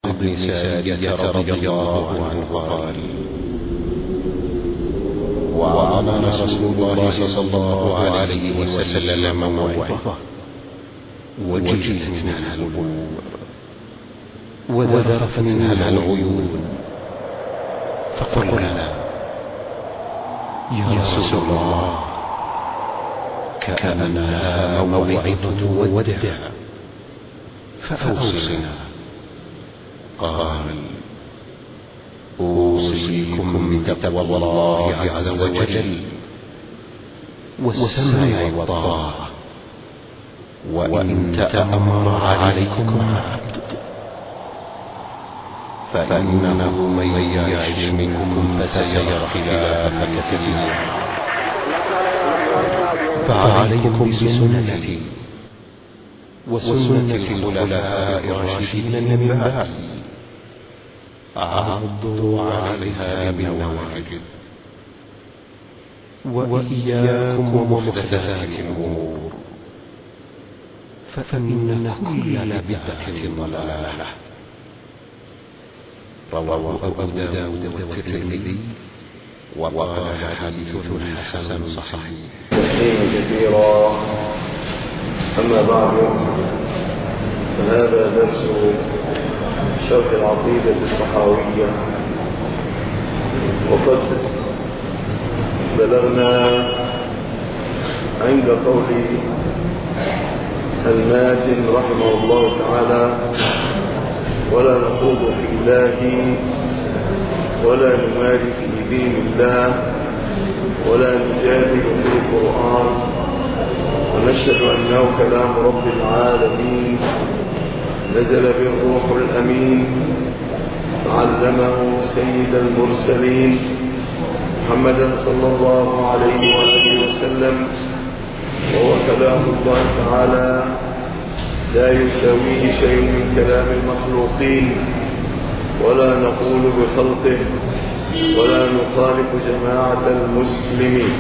بن سارية رضي الله عنه قال: وعظنا رسول الله صلى الله عليه وسلم موعظة وجلت منها القلوب وذرفت منها العيون، فقلنا: يا رسول الله، كأنها موعظة وداع، فأوصنا. قال: أوصيكم بتقوى الله عز وجل والسمع والطاعة، وإن تأمر عليكم عبد، فإنه من يعش منكم فسيرى اختلافا كثيرا، فعليكم بسنتي وسنة الخلفاء الراشدين من بعدي، عضوا عليها بالنواجذ، وإياكم ومحدثات الأمور، فإن كل بدعة ضلالة. رواه أبو داود والترمذي وقال حديث حسن صحيح. تسليما كثيرا. أما بعد، فهذا درس شرح العقيدة الطحاوية، وقد بلغنا عند قول الماتن رحمه الله تعالى: ولا نخوض في الله ولا نماري في دين الله ولا نجادل في القرآن، ونشهد أنه كلام رب العالمين نزل به الروح الأمين، علمه سيد المرسلين محمدا صلى الله عليه وآله وسلم، وهو كلام الله تعالى لا يساويه شيء من كلام المخلوقين، ولا نقول بخلقه ولا نخالف جماعة المسلمين.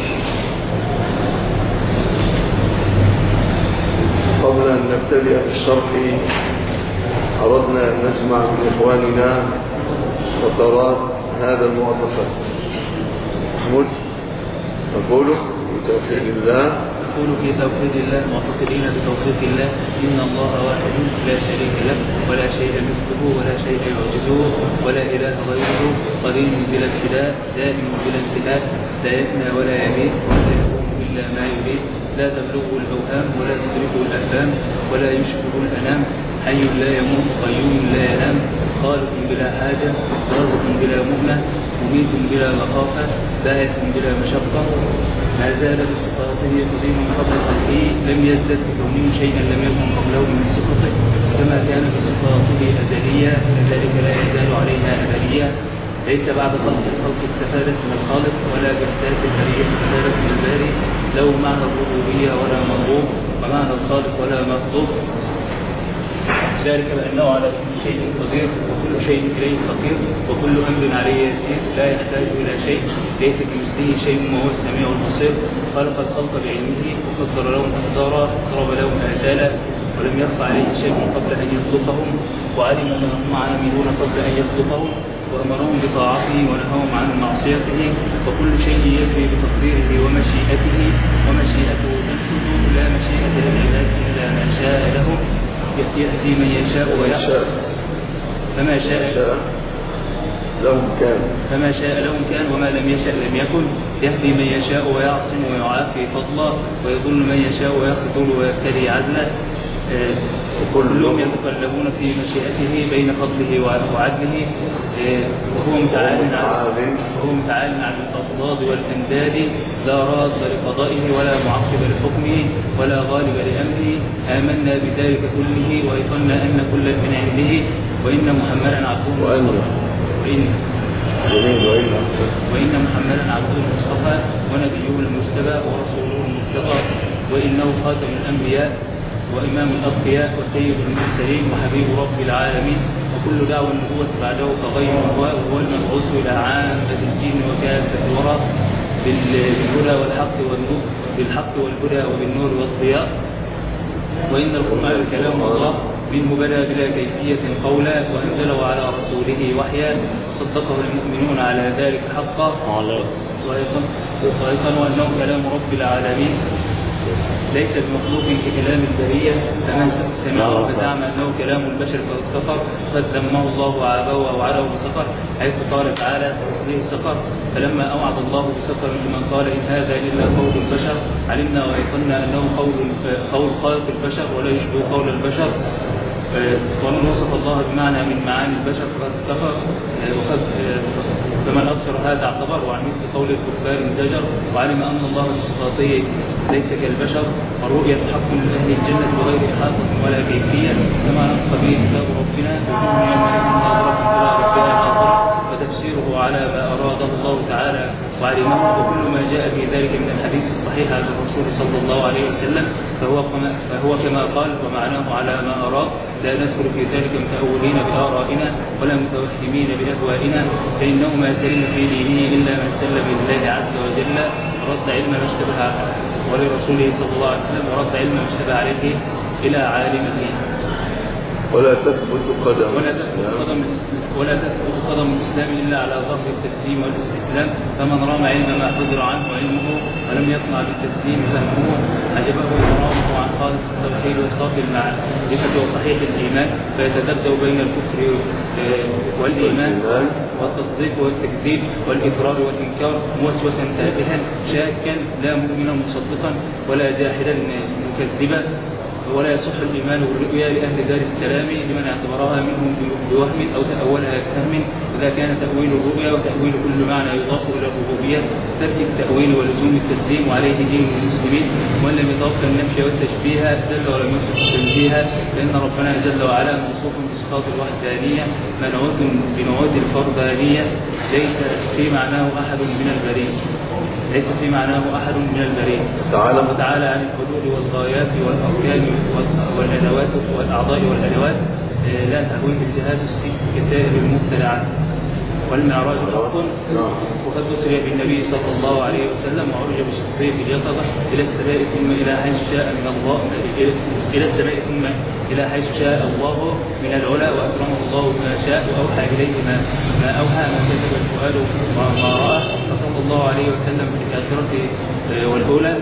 قبل أن نبتدئ بالشرح، أردنا أن نسمع من إخواننا فترات هذا المعتقد. محمود، تقول بتوحيد الله. نقول في توحيد الله معتقدين بتوحيد الله: إن الله واحد لا شريك له ولا شيء مثله ولا شيء يعجزه ولا إله غيره، قديم بلا ابتداء دائم بلا انتهاء، لا يفنى ولا يميت ولا يكون إلا ما يريد، لا تبلغه الأوهام ولا تدركه الأفهام ولا يشبه الأنام، حي لا يموت قيوم لا ينام، خالق بلا حاجة رازق بلا مهنة، مميت بلا مخافة باعث بلا مشقة، ما زال بصفاته قديما قبل خلقه، لم يزدد بكونه شيئا لم يكن قبله من صفته، كما كان بصفاته أزلية كذلك لا يزال عليها أبدية، ليس بعد خلق الخلق استفاد اسم الخالق، ولا باحداث البرية استفاد اسم الباري، له معنى الربوبية ولا مطلوب، ومعنى الخالق ولا مطلوب، ذلك بأنه على كل شيء قدير وكل شيء إليه فقير وكل أمر عليه يسير، لا يحتاج إلى شيء، ليس كمثله شيء وهو السميع البصير، خلق الخلق بعلمه وقدر لهم أقدارا ضرب لهم آجالا، ولم يخف عليه شيء قبل أن يخلقهم، وعلم ما هم عاملون قبل أن يخلقهم، وأمرهم بطاعته ونهاهم عن معصيته، وكل شيء يجري بتقديره ومشيئته، ومشيئته تنفذ، لا مشيئة للعباد إلا ما شاء لهم، يهدي من يشاء ويحشر، فما شاء لهم كان وما لم يشاء لم يكن، يهدي من يشاء ويعصم ويعافي فضلا، ويضل من يشاء ويخذل ويبتلي عدلا، كلهم يتقلبون في مشيئته بين فضله وعدله، وهو متعال عن الأضداد والأنداد، لا راد لقضائه ولا معقب لحكمه ولا غالب لأمره، آمنا بذلك كله وأيقنا أن كل من عنده، وإن محمدا عبده وإن محمدا عبده المصطفى ونبيه المجتبى ورسوله المرتضى، وإنه خاتم الأنبياء وإمام الأتقياء وسيد المرسلين وحبيب رب العالمين، وكل دعوة النبوة بعده كغير هو المبعوث إلى عامة الدين وكافة الورى بالهدى والحق والنور، بالحق والهدى وبالنور والضياء، وإن القرآن كلام الله منه بدا بلا كيفية قولا وأنزله على رسوله وحيا صدقه المؤمنون على ذلك حقا وأيقنوا أنه كلام رب العالمين ليس بمخلوق ككلام البرية، فمن سمعه فزعم أنه كلام البشر فقد كفر قد ذمه الله وعابه وعلاه بسقر، حيث قال تعالى سأصليه سقر. فلما أوعد الله بسقر لمن قال إن هذا إلا قول البشر علمنا وأيقنا أنه قول خالق البشر ولا يشبه قول البشر. ومن وصف الله بمعنى من معاني البشر فقد كفر، فمن أبصر هذا اعتبر، وعن مثل قول الكفار انزجر، وعلم أن الله بصفاته ليس كالبشر، والرؤية حق لأهل الجنة بغير إحاطة ولا كيفية، كما نطق به كتاب ربنا وجوه يومئذ ناظرة إلى ربها ناظرة، وتفسيره على ما أراده الله تعالى وعلمه. وكل ما جاء في ذلك من الحديث الصحيح عن الرسول صلى الله عليه وسلم فهو كما قال ومعناه على ما أراد، لا ندخل في ذلك متأولين بآرائنا ولا متوهمين بأهوائنا، فإنه ما سلم في دينه إلا من سلم لله عز وجل ورد علم ما اشتبه ولرسوله صلى الله عليه وسلم ورد علم ما اشتبه عليه إلى عالمه. ولا تثبت قدم الإسلام إلا على ظهر التسليم والاستسلام، فمن رام علم ما حضر عنه علمه ولم يطمع بالتسليم فهمه عجبه مرامه عن خالص التوحيد وصافي المعرفة وصحيح الإيمان، فيتذبذب بين الكفر والإيمان والتصديق والتكذيب والإقرار والإنكار موسوسا تافها شاكا لا مؤمنا مصدقا ولا جاحدا مكذبا. ولا يصح الإيمان بالرؤيا لأهل دار السلام لمن اعتبرها منهم بوهم أو تأولها بفهم، إذا كان تأويل الرؤيا وتأويل كل معنى يضاف إلى الربوبية ترك التأويل ولزوم التسليم وعليه دين المسلمين، ومن لم يتوقع النفي والتشبيه جل ولم يصف التنزيه، فإن ربنا جل وعلا موصوف بصفات الوحدانية منعوت بنعوت الفردانية ليس في معناه أحد من البرية وتعالى عن الحدود والغايات والأركان والأدوات والأعضاء والأدوات لا تهوي اجتهاد السيف كسائر المبتدعات. والمعراج حق، وقد أسري بالنبي صلى الله عليه وسلم وعرج بالشخصية اليقظة إلى السماء ثم إلى حيث شاء من الله إلى حيث شاء الله من العلا، وأكرمه الله بما شاء وأوحى إليه ما أوحى ما كتب الفؤاد وما رأى، فصلى الله عليه وسلم في الآخرة والأولى.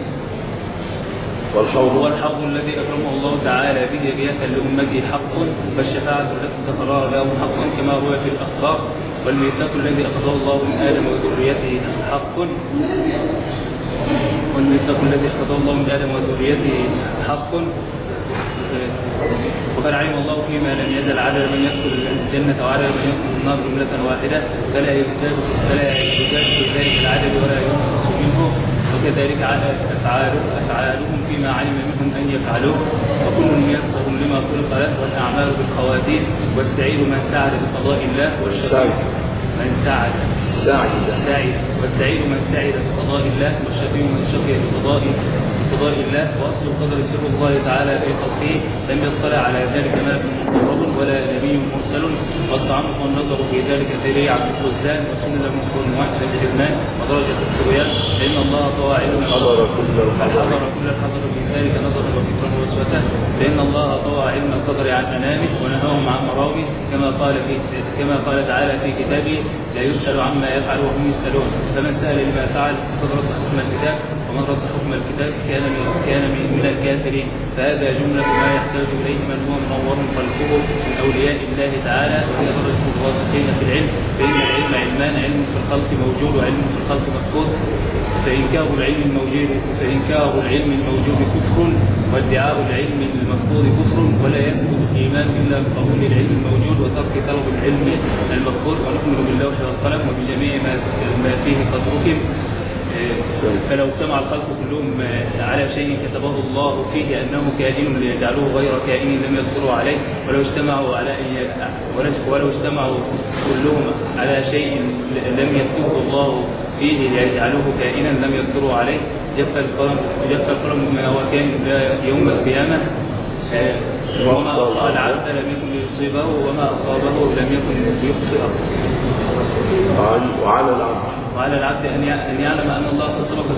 والحظ الذي أكرمه الله تعالى به رياثا لأمته حق، والشفاعة التي ذكرها له حق كما هو في الأخبار، والميثاق الذي أخذه الله من آدم وذريته حق وقد علم الله فيما لم يزل عدد من يدخل الجنة وعدد من يدخل النار جملة واحدة، فلا يزداد في ذلك العدد ولا ينقص منه، وكذلك أفعالهم فيما علم منهم أن يفعلوه، وكل ميسر لما خلق له، والأعمال بالخواتيم، والسعيد من سعد بقضاء الله، والسعيد من سعد بقضاء الله، والشقي من شقي بقضاء الله. وأصل القدر سر الله تعالى في خلقه لم يطلع على ذلك ملك مقرب ولا نبي مرسل، والتعمق والنظر في ذلك ذريعة الخزان وسلم واحد الحرمان ودرجة الطغيان، لأن الله طوى علم حضر كل الحضر في ذلك نظرا وفكرا ووسوسة، لأن الله طوى علم القدر عن أنامه ونهاهم عن مراوي، كما قال تعالى في كتابه لا يسأل عما يفعل وهم يسألون، فمن سأل لما فعل فقد رد حكم الكتاب، ومن رد حكم الكتاب كان من الكافرين. فهذا جملة ما يحتاج إليه من هو منور قلبه من أولياء الله تعالى، وهي درجة الراسخين في العلم، فإن العلم علمان، علم في الخلق موجود وعلم في الخلق مفقود، فإنكار العلم الموجود كفر، وادعاء العلم المفقود كفر، ولا يثبت الإيمان إلا بقبول العلم الموجود وترك طلب العلم المفقود، ونؤمن باللوح والقلم وبجميع ما فيه قد ركب. فلو اجتمع الخلق كلهم على شيء كتبه الله فيه أنه كائن ليجعلوه غير كائن لم يقدروا عليه، ولو اجتمعوا كلهم على شيء لم يكتبه الله فيه ليجعلوه كائنا لم يقدروا عليه جف القلم ما هو كان يوم القيامة، وما أصاب العبد لم يكن ليصيبه وما أصابه لم يكن ليخطئه. وعلى العبد أن يعلم أن الله قد سبق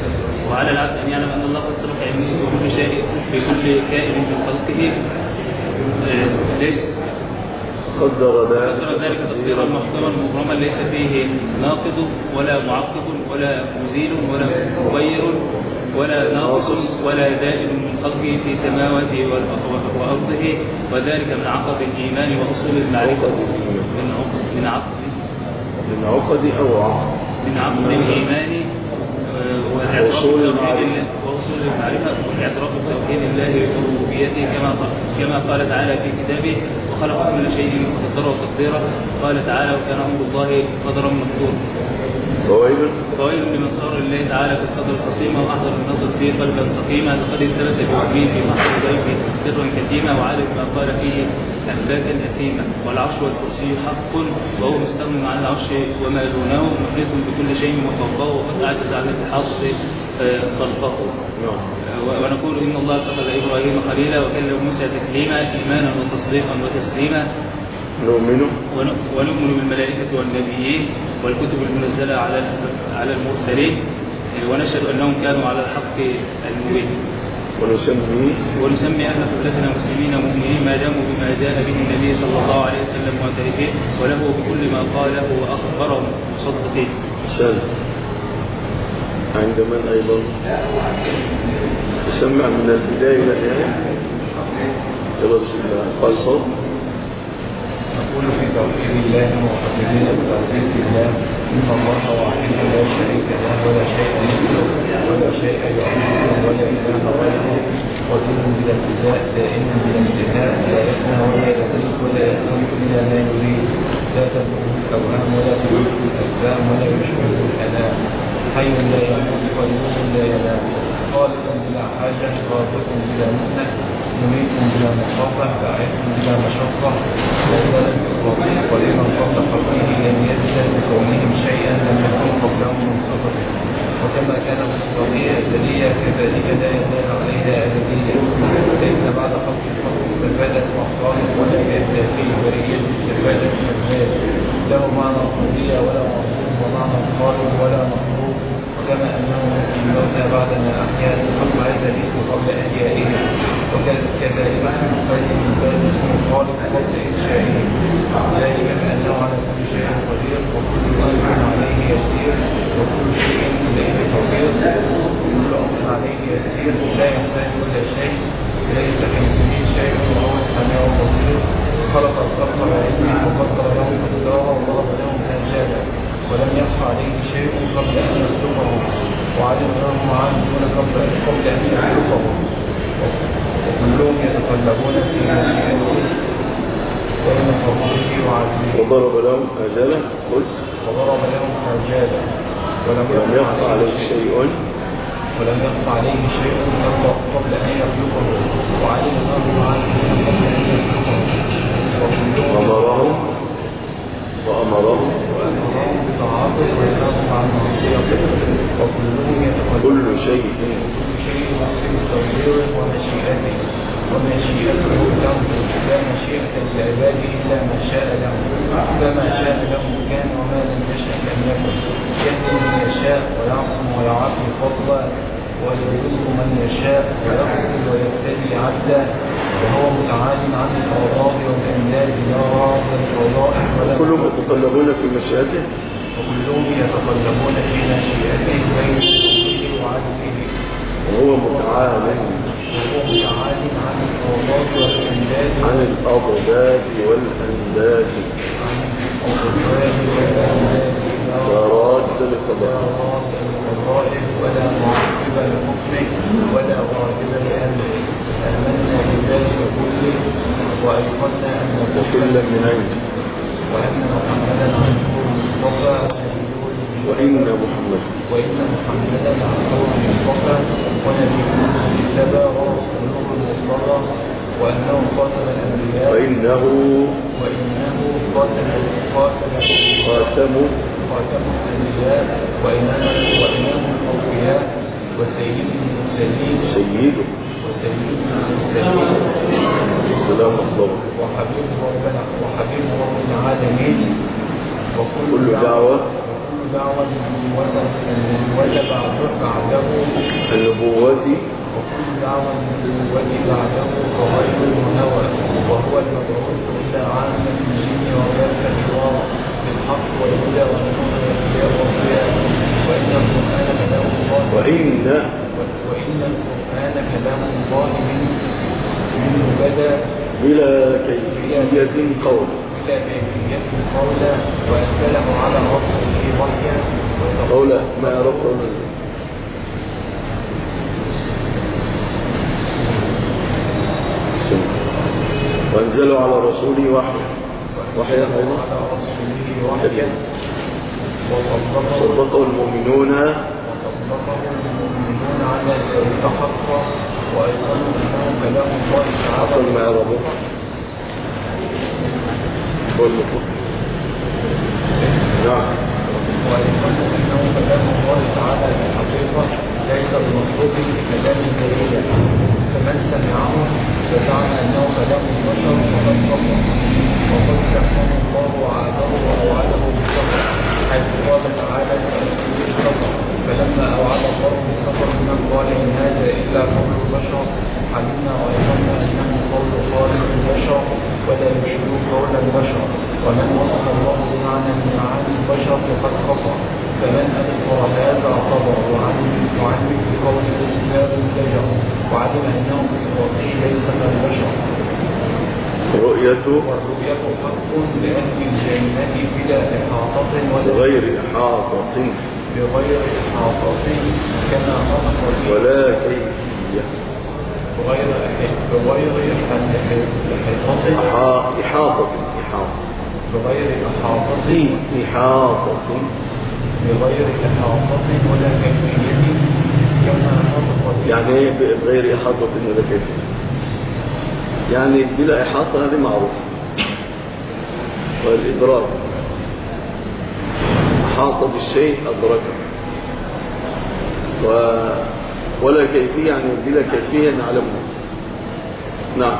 علمه بكل شيء بكل كائن من خلقه ليس قدر ذلك تقديرا محكما مبرما ليس فيه ناقض ولا معقب ولا مزيل ولا مغير ولا ناقص ولا دائم من خلقه في سماواته وأرضه، وذلك من عقد الإيمان وأصول المعرفة من عقد الإيمان وأصول المعرفة والاعتراف بتوحيد الله وربوبيته كما قال تعالى في كتابه وخلق كل شيء فقدره تقديرا. قال تعالى وكان أمر الله قدرا مقدورا. فويل لمن صار لله تعالى في القدر القصيمة وأحضر النظر فيه قلبا سقيما لقد التبس بوحيه في محضر ضيفه سرا كتيما وعارف ما قال فيه أفلاكا أثيما. والعرش والكرسي حق وهو مستغن عن العرش وما دونه محيط بكل شيء وفوقه وقد أعجز عن إحاطة خلقه. ونقول إن الله اتخذ إبراهيم خليلا وكلم موسى تكليما إيمانا وتصديقا وتسليما. ونؤمن بالملائكة والنبيين والكتب المنزلة على المرسلين ونشهد أنهم كانوا على الحق المبين. ونسمي أهل قبلتنا مسلمين مؤمنين ما داموا بما جاء به النبي صلى الله عليه وسلم معترفين وله بكل ما قاله وأخبرهم مصدقين. عند من أيضا يسمع من البداية إلى النهاية بسم الله قال صوت. نقول في توحيد الله معتقدين بتوحيد الله إن الله واحد لا شريك له ولا شيء مثله ولا شيء يعظمه ولا إله غيره قدير بلا ابتداء دائم بلا انتهاء لا يفنى ولا يزيد ولا يكون إلا ما يريد لا تبلغه الأوهام ولا تدركه الأجسام ولا يشبهه الأنام حي لا يموت قيوم لا ينام خالق بلا حاجة رازق بلا مهنة مميت بلا مصافة باعث بلا مشقة مفضلا بالرضيع قليلا قبل خلقه لم يزل بكونهم شيئا لم يكن قبلهم من صفته وكما كان مستطيع أزلية كذلك لا يزال عليها أبدية ليس بعد خلق الخلق استفادت مخالف ولا يزال فيه برية استفادت مجال له معنى القضية ولا مطلوب ومعنى الخالق ولا مطلوب كما أنه في الموتى بعدما أحيا الحق عز الاسم قبل أحيائه وكذلك قيس من باب اسم الخالق قبل إنشائه ذلك بأنه على كل شيء قدير وكل أمر عليه يسير وكل شيء إليه فقير وكل أمر عليه يسير لا يحتاج إلى شيء ليس كمثله شيء وهو السميع البصير خلق الخلق بعلمه وقدر لهم قدرا وضرب لهم أجالا ولم يخفى عليه شيء قبل أن يخلقه وعلم لهم عنه قبل أن يخلقه وكلهم يتقلبون في مشيئته بين فضله وعدله وضرب لهم آجالا ولم يخفى عليه شيء قبل أن يخلقه وعلم لهم عنه قبل أن يخلقه وأمرهم بتعاطف وينصف عن معصيته وكلهم يتقلبون كل شيء يحسن تدبيره ومشيئته تنظر لا مشيئة لعباده إلا ما شاء له فما شاء له كان وما لم يشاء لم يكن يهدي من يشاء ويعصم ويعافي فضلا ويضل من يشاء ويغفر ويبتلي عبدا وهو متعال عن الأغراض والأنداد لا راض الفضائح ولا كلهم يتقلبون في مشيئته بين فضله وعدله وهو متعال عن الأغراض والأنداد لا راد للقضاء ولا معقب لحكمه ولا غالب لأمره آمنا بذلك كله وأيقنا أن وكلا من عند وأن محمدا عنه المصطفى وإن محمدا عنه المصطفى ونبيه المجتبى ورسوله المصطفى وأنه خاتم الأنبياء وإنه خاتم الأنبياء وإمام الأولياء وسيد المرسلين سلام الله وحبيب رب العالمين كل دعوة من وجب بعده النبوة وكل دعوى النبوة بعده فغير منوى وهو المبعوث إلى عامة الجن وغيرك الحوار بالحق والهدى والنور والضياء والضياء وإن القرآن كلام الله وإن القرآن كلام الله منه بدا بلا كيفية قولا وأنزله على رسوله وحيا قولا ما رفض وأنزلوا على رسوله وحيا على رسوله وحيا وصدقه المؤمنون على ذلك حقا وأيقنوا أنه كلام الله تعالى ما ربط نعم وأيقنوا أنه كلام الله تعالى بالحقيقة ليس بمطلوب كلام جليل فمن سمعه فزعم أنه كلام البشر فقد كفر وقد سماه الله وعاده وأوعده بالصبر حيث قال تعالى لرسوله الصبر فلما أوعد الله بالصبر من قال إن هذا إلا قول البشر علمنا وأيقنا أنه قول خالق البشر ولا يشبه قول البشر ومن وصف الله بمعنى من معاني البشر فقد كفر فمن أبصر هذا اعتبر وعلم بقول الإسلام زجر وعلم أنه بصفاته ليس كالبشر والرؤية حق لأهل الجنة بلا إحاطة بغير إحاطة كما نطق ولا كيفية بغير إحاطة بغير إحاطة ولا كيفية كما نطق يعني ايه بغير إحاطة ولا كيفية؟ يعني بلا إحاطة هذه معروفة والإدراك أحاط بالشيء أدركه ولا كيفية يعني بلا كيفية نعلمه. نعم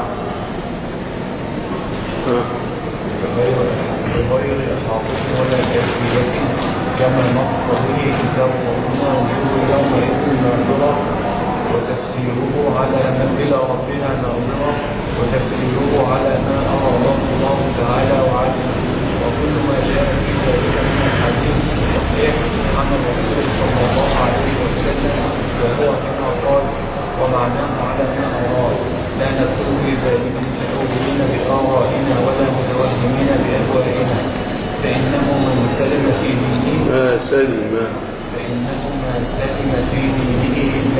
بغير إحاطة ولا كيفية كما نطق به كتاب ربنا وجوه يومئذ ناظرة وتفسيره على ما إلى ربنا ناظرة وتفسيره على ما أرى الله تعالى وعلم وكل ما جاء في ذلك من الحديث الصحيح عن الرسول صلى الله عليه وسلم وهو كما قال ومعناه على ما أراد لا نكون بذلك متأولين بآرائنا ولا متوهمين بأهوائنا فإنه من سلم في دينه إلا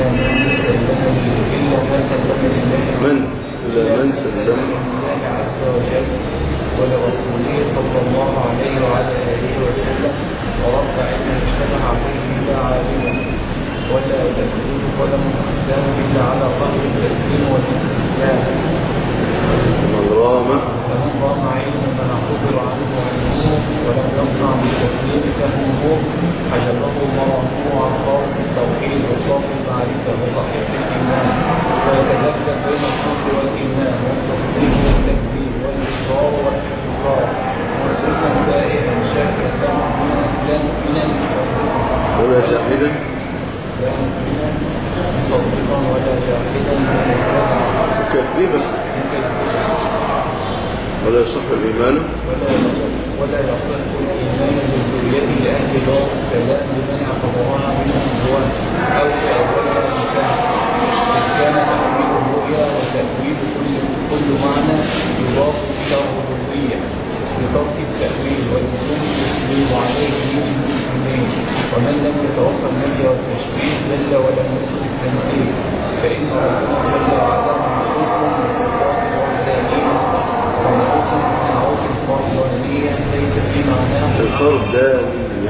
من سلم لله عز وجل ولرسوله صلى الله عليه وعلى آله وسلم ورب علم اشتبه عليه إلا عالما ولا تكون قدم الإسلام إلا على قدر التسليم والاستسلام فمن رام علم من أخبر عنه علمه ولم يقنع بالتسليم فهمه حجبه الله عن خالص التوحيد وصافي المعرفة وصحيح الإيمان ويتذكر بين الكفر والإيمان والتصديق والتكذيب والإصرار والاستقرار مصرفا دائما شاكرا من ولا شاهدا مصدقا ولا جاحدا مكذبا ولا يصح الإيمان ولا يصح الإيمان بالرؤية لأهل دار السلام لمن اعتبرها من الأزواج أو تأولها مكان كان تأويل الرؤيا وتأويل كل معنى يضاف إلى الربوبية بترك التأويل والوصول التسليم عليه من المسلمين ومن لم يتوفى النبي والتشبيه دل ولم يصل التنزيل فإن ربنا جل وعلا معروف بالصفات الوحدانية ومعروف بالمعروف الفردانية ليس في معناه الفردانية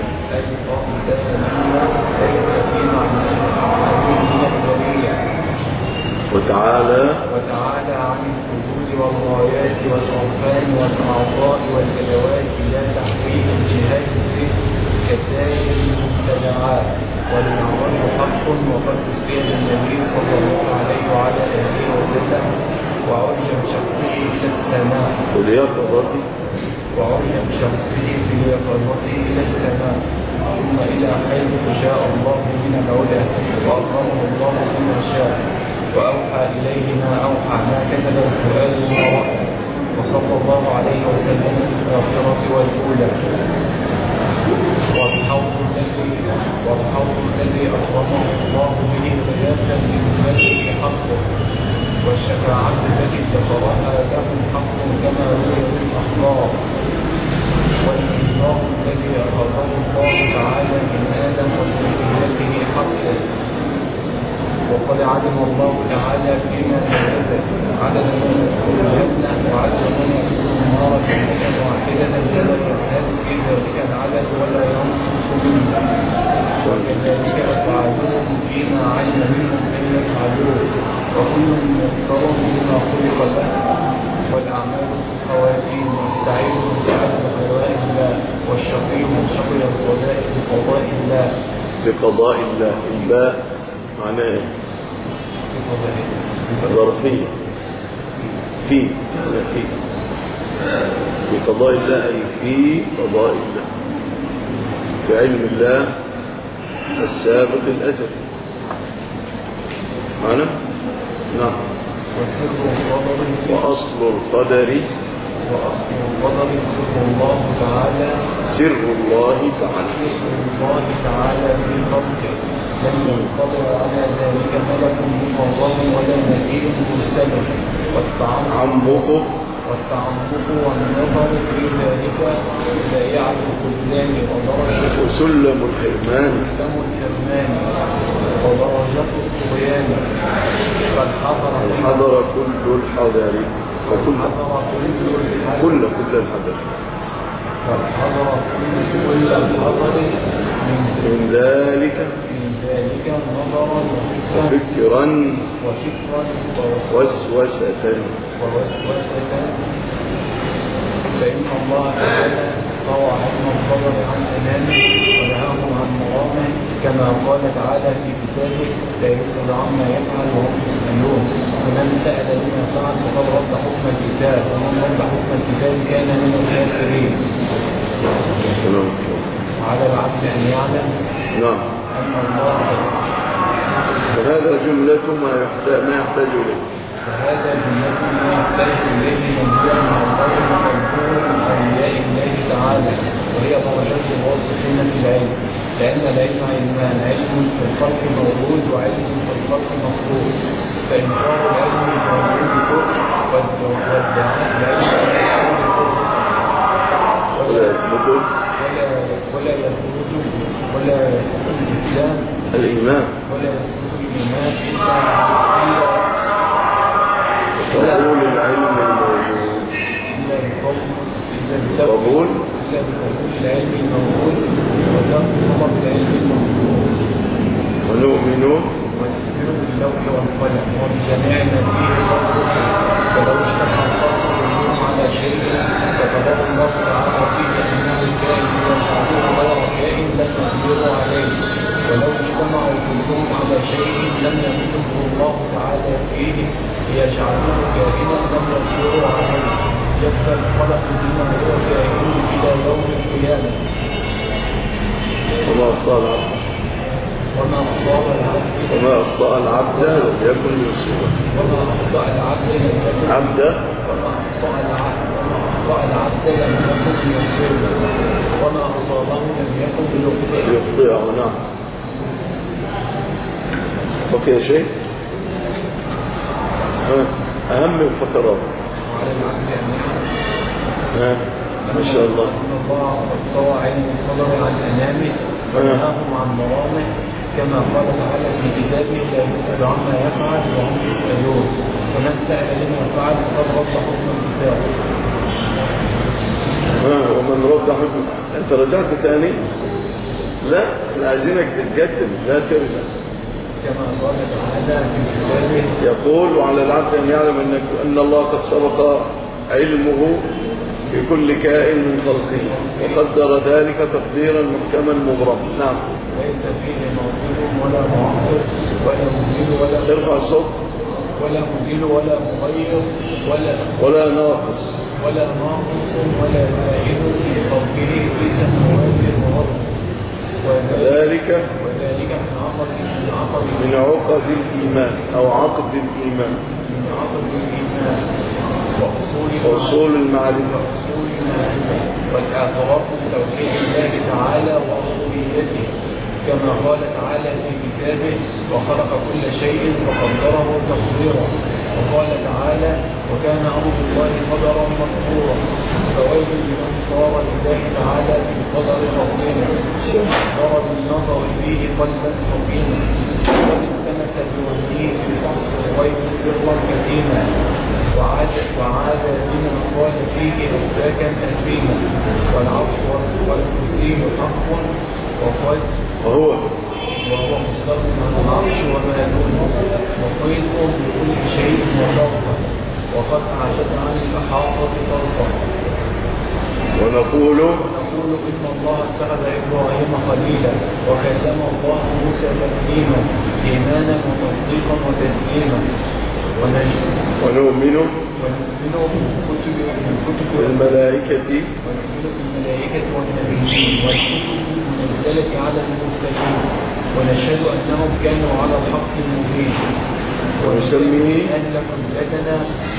ليس في معناه الفردانية وتعالى عن الحدود والغايات والأركان والأعضاء والأدوات لا تحويل الجهات الست كسائر المبتدعات وللعمل حق وقد أسئل النبي صلى الله عليه وعلى آله وسلم وعرج شخصه إلى السماء وعرج شخصه في يقظته إلى السماء ثم إلى حيث شاء الله من العلا وأكرمه الله بما شاء وأوحى إليه ما أوحى ما كتب الفؤاد ما رأى وصلى الله عليه وسلم في الآخرة والأولى والحوض الذي أكرمه الله به خلافا لأمته حقه والشفاعة التي ذكرها له حق كما روي في الأخبار والإنذار الذي أخذه الله تعالى من آدم وذريته حقه وقد علم الله تعالى فيما نزل عدد من الجنة وعدد من النار كلمة واحدة لا يزال في ذلك العدد ولا ينقص منه وكذلك يفعلون فيما علم منهم أن يفعلوه وكل ميسر بما خلق له والأعمال خواتيم والسعيد سعد بقضاء الله والشقي شقي القضاء بقضاء الله بقضاء الله. الباء معناه ظرفية في بقضاء الله أي في قضاء الله في علم الله السابق الأزل معنا؟ نعم. وأصل القدر سر الله تعالى في خلقه لم ينقضي على ذلك ملك مقرب ولا نبي مرسل والتعمق والنظر في ذلك بائعة الخذلان وسلم الحرمان ودرجة الطغيان فالحضر كل الحذر كل الحذر فالحضر كل الحذر من ذلك نظرا وفكرا ووسوسة فإن الله تعالى روى علم الصبر عن أمامه ونهاهم عن مرامه كما قال تعالى في كتابه لا يسأل عما يفعل وهم يسألون فمن سأل لما فعل فقد رد حكم الكتاب ومن رد حكم الكتاب كان من الكافرين. وعلى العبد أن يعلم نعم أن الله فهذا جملة ما يحتاج إليه فهذا جملة ما يحتاج إليه من جاء مع الله ومنكور من أولياء الله تعالى وهي درجات الواصفين في العلم لأن العلم علمان علم في الخلق موجود وعلم في الخلق مفروض فإنكار العلم موجود كفر والدعاء العلم ولا يكون الإسلام الإيمان ولا يكون الإيمان قبول العلم الموجود قبول العلم الموجود وتنظر العلم الموجود ونؤمن باللوح والقلم وبجميع ما فيه فلو اشتغل الخلق كلهم على شيء فقدر الله تعالى فيه انه كائن يشعره غير كائن لم يقدروا عليه ولو اجتمعوا كلهم على شيء لم يملكه الله تعالى فيه ليجعلوه كائنا لم يقدروا عليه يبقى الخلق بما هو كائن الى يوم القيامه. وما أخطأ العبد لم يكن يصيبه وما أخطأ العبد لم يكن يصيبه وما أصابه لم يكن يخطئه. نعم. بقي شيء أهم الفقرات ما شاء الله. الله طوى علم الصدر عن أنامه ونهاهم عن مرامه كما قال تعالى في كتابه لا يسأل عما يفعل وهم يسألون فمن سأل لما فعل فقد رد حكم الكتاب. ومن رد حكم أنت رجعت ثاني؟ لا عايزينك تتجدد لا ترجع. كما قال تعالى في كتابه يقول وعلى العبد أن يعلم أن الله قد سبق علمه في كل كائن من خلقه وقدر ذلك تقديرا محكما مبرما. نعم. ليس فيه موجود ولا معطل ولا مزيل ولا ترفع الصوت ولا مزيل ولا مغير ولا ناقص ولا زائد في خلقه في سماوات الأرض وذلك ذلك من عقد الإيمان أو عقد الإيمان من عقد الإيمان وأصول المعرفة والاعتراف بتوحيد الله تعالى وربوبيته كما قال تعالى في كتابه وخلق كل شيء فقدره تقديرا وقال تعالى وكان أمر الله قدرا مقدورا فويل لمن صار لله تعالى في قدر ربنا صار بالنظر فيه قلبا حكيما وقد التمس بوجهه في فحص الغيب سرا كريما وعاد بما قال فيه أوساكا أثيما والعرش والكرسي حق وهو مستقيم عن العرش وما دونه محيط بكل شيء وطرفا وقد أعجز عن الإحاطة طرفا ونقول إن الله اتخذ إبراهيم خليلا وكلم الله موسى تكليما إيمانا وتصديقا وتسليما ونؤمن بالكتب الملائكة والنبيين والكتب المنزلة على المرسلين ونشهد أنهم كانوا على الحق المبين ونسمي أهل قبلتنا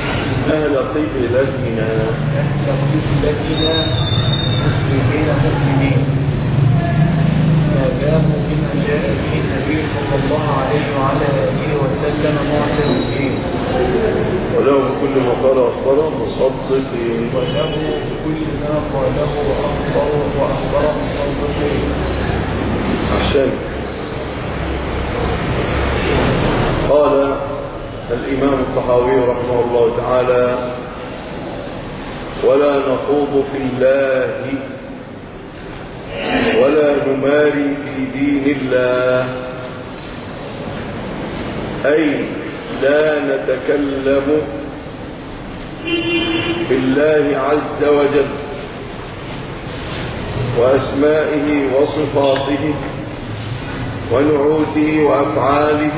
مسلمين مؤمنين ما داموا بما جاء به النبي صلى الله عليه وعلى آله وسلم معترفين وله كل ما قال أخبره مصدقين وله كل ما قاله وأخبره مصدقين. أحسن. قال الإمام الطحاوي رحمه الله تعالى ولا نخوض في الله ولا نماري في دين الله أي لا نتكلم بالله عز وجل وأسمائه وصفاته ونعوته وأفعاله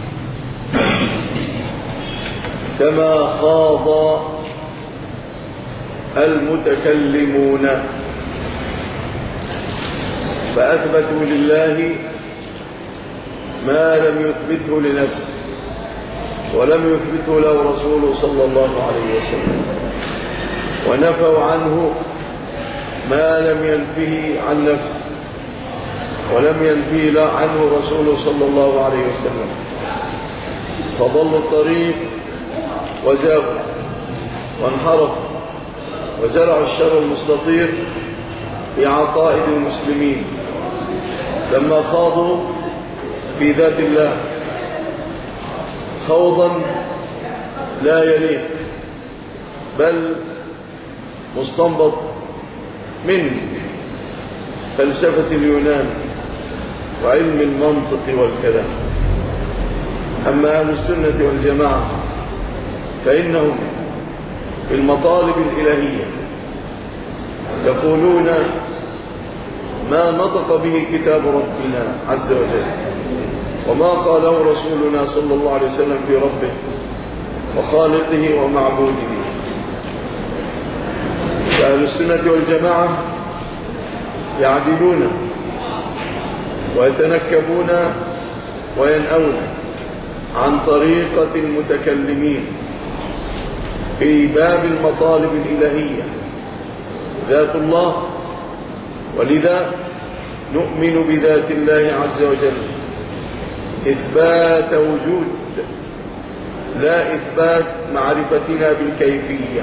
كما خاض المتكلمون فأثبتوا لله ما لم يثبته لنفسه ولم يثبته له رسوله صلى الله عليه وسلم ونفوا عنه ما لم ينفه عن نفسه ولم ينفه عنه رسوله صلى الله عليه وسلم فضلوا الطريق وزاغوا وانحرفوا وزرعوا الشر المستطير في عقائد المسلمين لما خاضوا في ذات الله خوضا لا يليق بل مستنبط من فلسفة اليونان وعلم المنطق والكلام. أما أهل السنة والجماعة فإنهم في المطالب الإلهية يقولون ما نطق به كتاب ربنا عز وجل وما قاله رسولنا صلى الله عليه وسلم في ربه وخالقه ومعبوده. فأهل السنة والجماعة يعدلون ويتنكبون وينأون عن طريقة المتكلمين في باب المطالب الإلهية ذات الله، ولذا نؤمن بذات الله عز وجل إثبات وجود لا إثبات معرفتنا بالكيفية.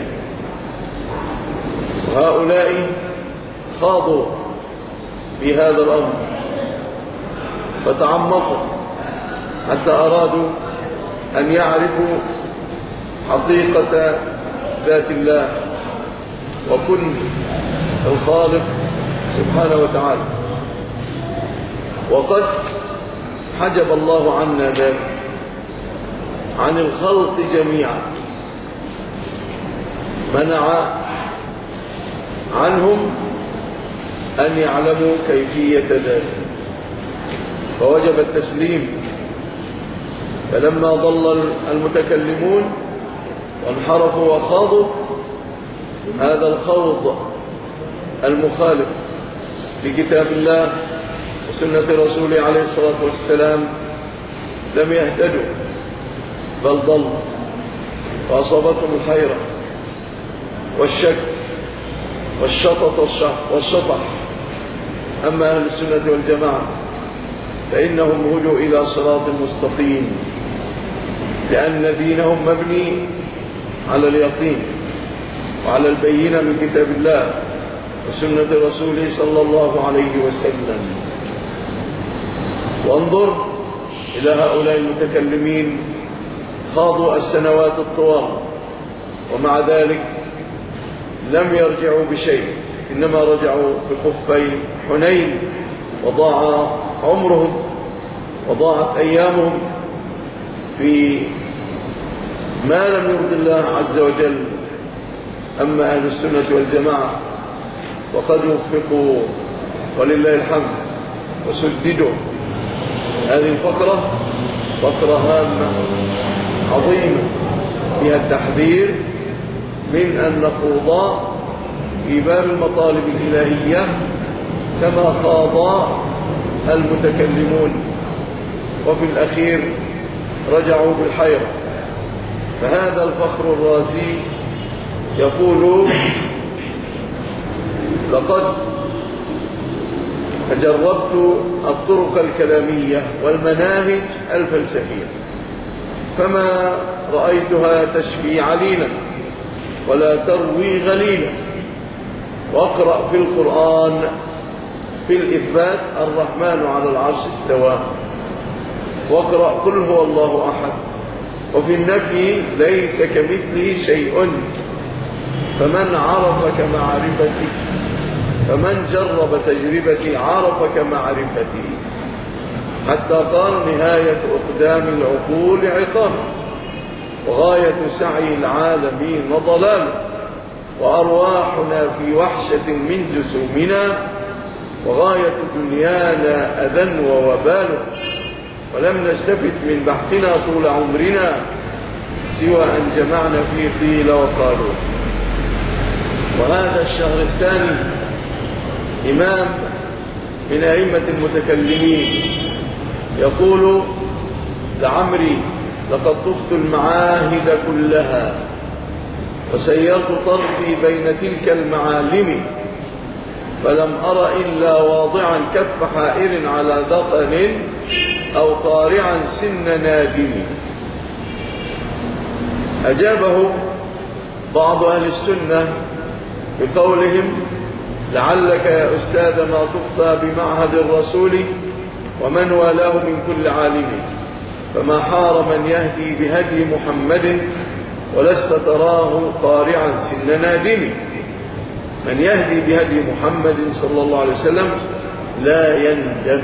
وهؤلاء خاضوا بهذا الأمر فتعمقوا حتى أرادوا أن يعرفوا حقيقة ذات الله وكن الخالق سبحانه وتعالى، وقد حجب الله عنا ذلك عن الخلق جميعا، منع عنهم أن يعلموا كيفية ذلك، فوجب التسليم. فلما ضل المتكلمون وانحرفوا وخاضوا هذا الخوض المخالف لكتاب الله وسنة رسوله عليه الصلاة والسلام لم يهتدوا بل ضلوا وأصابتهم الحيرة والشك والشطح. أما أهل السنة والجماعة فإنهم هدوا إلى صراط مستقيم، لأن دينهم مبني على اليقين وعلى البينة من كتاب الله وسنة رسوله صلى الله عليه وسلم. وانظر إلى هؤلاء المتكلمين، خاضوا السنوات الطوال ومع ذلك لم يرجعوا بشيء، إنما رجعوا بخفي حنين، وضاع عمرهم وضاعت أيامهم في ما لم يرضي الله عز وجل. أما أهل السنة والجماعة وقد وفقوا ولله الحمد وسددوا. هذه الفقرة فقرة هامة عظيمة فيها التحذير من أن نخوض في باب المطالب الإلهية كما خاض المتكلمون، وفي الأخير رجعوا بالحيرة. فهذا الفخر الرازي يقول: لقد جربت الطرق الكلامية والمناهج الفلسفية فما رأيتها تشفي عليلا ولا تروي غليلا. واقرأ في القرآن في الإثبات الرحمن على العرش استوى، واقرأ قل هو الله أحد، وفي النفي ليس كمثله شيء. فمن عرفك معرفتي، فمن جرب تجربتي عرفك معرفتي. حتى قال: نهاية أقدام العقول عقاب، وغاية سعي العالمين ضلال، وأرواحنا في وحشة من جسومنا، وغاية دنيانا أذى ووبال، ولم نستفد من بحثنا طول عمرنا سوى أن جمعنا فيه قيل وقالوا. وهذا الشهرستاني إمام من أئمة المتكلمين يقول: لعمري لقد طفت المعاهد كلها وسيرت طرفي بين تلك المعالم، فلم أر إلا واضعا كف حائر على ذقن أو طارعا سن نادم. أجابه بعض أهل السنة بقولهم: لعلك يا أستاذ ما تفضى بمعهد الرسول ومن والاه من كل عالم، فما حار من يهدي بهدي محمد ولست تراه قارعا سن نادم. من يهدي بهدي محمد صلى الله عليه وسلم لا يندم.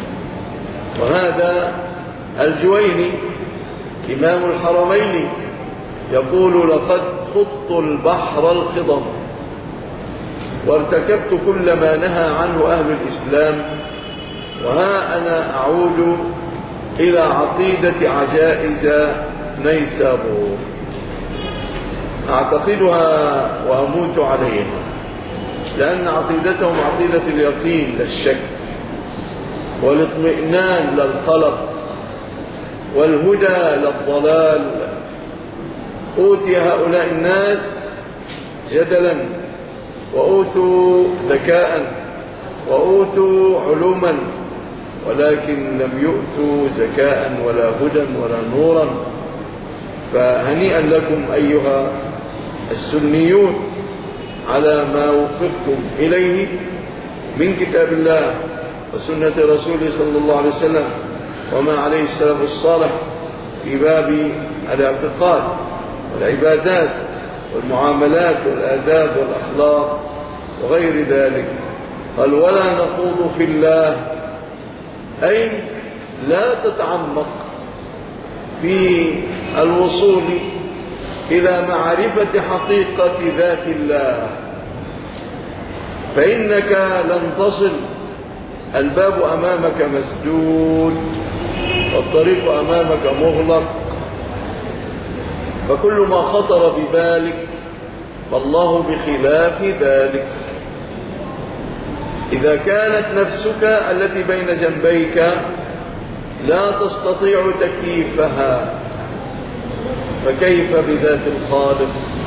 وهذا الجويني إمام الحرمين يقول: لقد خضت البحر الخضم وارتكبت كل ما نهى عنه أهل الإسلام، وها أنا أعود إلى عقيدة عجائز نيسابور أعتقدها وأموت عليها، لأن عقيدتهم عقيدة اليقين لا الشك، والاطمئنان لا القلق، والهدى لا الضلال. أوتي هؤلاء الناس جدلا، وأوتوا ذكاء، وأوتوا علوما، ولكن لم يؤتوا زكاء ولا هدى ولا نورا. فهنيئا لكم أيها السنيون على ما وفقتم إليه من كتاب الله وسنة رسوله صلى الله عليه وسلم، وما عليه السلف الصالح في باب الاعتقاد والعبادات والمعاملات والآداب والأخلاق وغير ذلك. قال: ولا نخوض في الله، أي لا تتعمق في الوصول إلى معرفة حقيقة ذات الله، فإنك لن تصل. الباب أمامك مسدود والطريق أمامك مغلق، فكل ما خطر ببالك فالله بخلاف ذلك. إذا كانت نفسك التي بين جنبيك لا تستطيع تكييفها فكيف بذات الخالق؟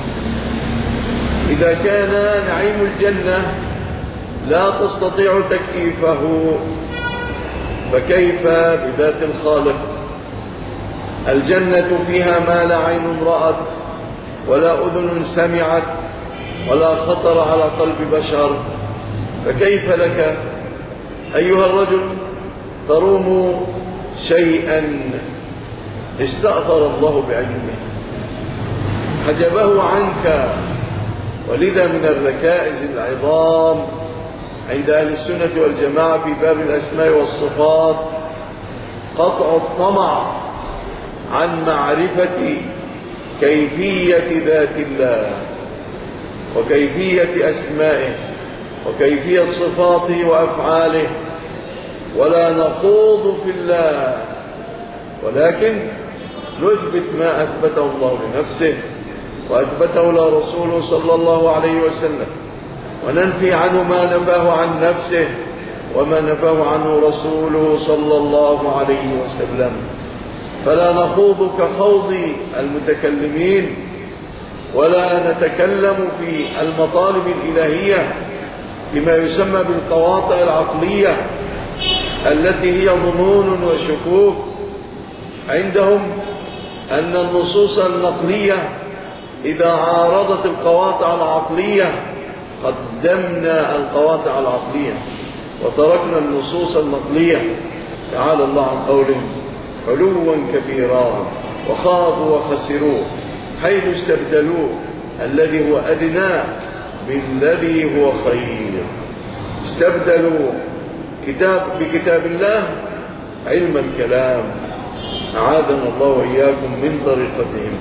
إذا كان نعيم الجنة لا تستطيع تكييفه فكيف بذات الخالق؟ الجنة فيها ما لا عين رأت ولا أذن سمعت ولا خطر على قلب بشر، فكيف لك أيها الرجل تروم شيئا استأثر الله بعلمه حجبه عنك؟ ولذا من الركائز العظام عند أهل السنة والجماعة في باب الأسماء والصفات قطع الطمع عن معرفة كيفية ذات الله وكيفية أسمائه وكيفية صفاته وأفعاله، ولا نخوض في الله ولكن نثبت ما أثبته الله لنفسه وأثبته لرسوله صلى الله عليه وسلم، وننفي عنه ما نفاه عن نفسه وما نفاه عنه رسوله صلى الله عليه وسلم. فلا نخوض كخوض المتكلمين ولا نتكلم في المطالب الإلهية بما يسمى بالقواطع العقلية التي هي ظنون وشكوك. عندهم أن النصوص النقلية إذا عارضت القواطع العقلية قدمنا القواطع العقلية وتركنا النصوص النقلية. تعالى الله عن قولهم علوا كبيرا وخاضوا وخسروا حيث استبدلوا الذي هو أدنى بالذي هو خير. استبدلوا بكتاب الله علم الكلام، أعاذنا الله وإياكم من طريقتهم.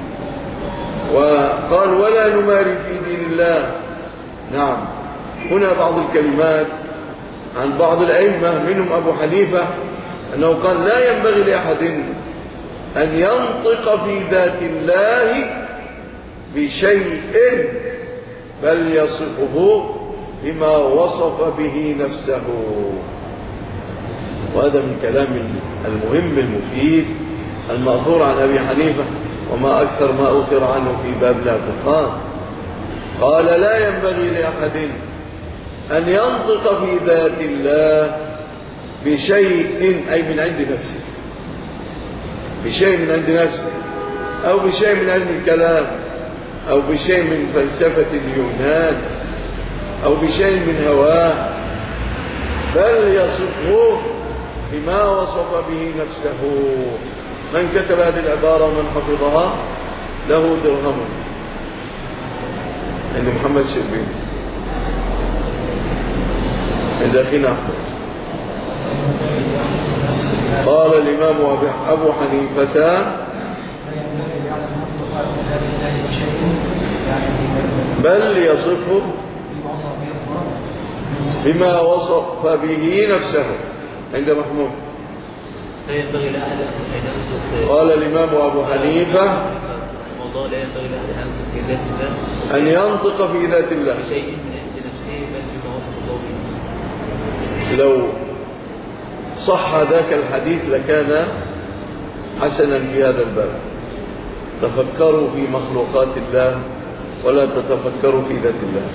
وقال ولا نماري في دين الله. نعم، هنا بعض الكلمات عن بعض الأئمة منهم أبو حنيفة أنه قال لا ينبغي لأحد أن ينطق في ذات الله بشيء بل يصفه بما وصف به نفسه. وهذا من كلام المهم المفيد المأثور عن أبي حنيفة، وما أكثر ما أثر عنه في باب الاعتقاد. قال لا ينبغي لأحد أن ينطق في ذات الله بشيء أي من عند نفسه، بشيء من عند نفسه أو بشيء من علم الكلام أو بشيء من فلسفة اليونان أو بشيء من هواه، بل يصفه بما وصف به نفسه. من كتب هذه العبارة ومن حفظها له درهم عند محمد شربين عند أخينا أحمد. قال الإمام أبو حنيفة بل يصفه بما وصف به نفسه عند محمود. قال الإمام أبو حنيفة أن ينطق في ذات الله بشيء من عند نفسه بل بما وصف الله به. لو صح ذاك الحديث لكان حسنا في هذا الباب. تفكروا في مخلوقات الله ولا تتفكروا في ذات الله،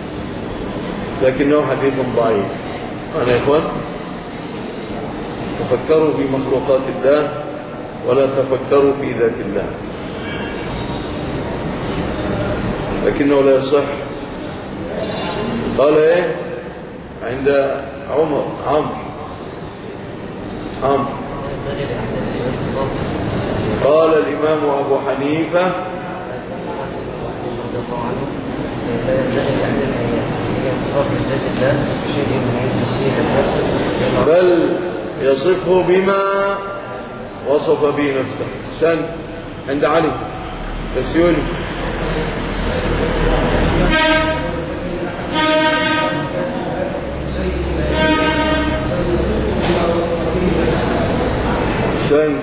لكنه حديث ضعيف. أنا يا إخوان تفكروا في مخلوقات الله ولا تفكروا في ذات الله، لكنه لا يصح. قال ايه عند عمرو قال الإمام أبو حنيفة بل يصفه بما وصف به نفسه. سن عند علي تسيوني سن.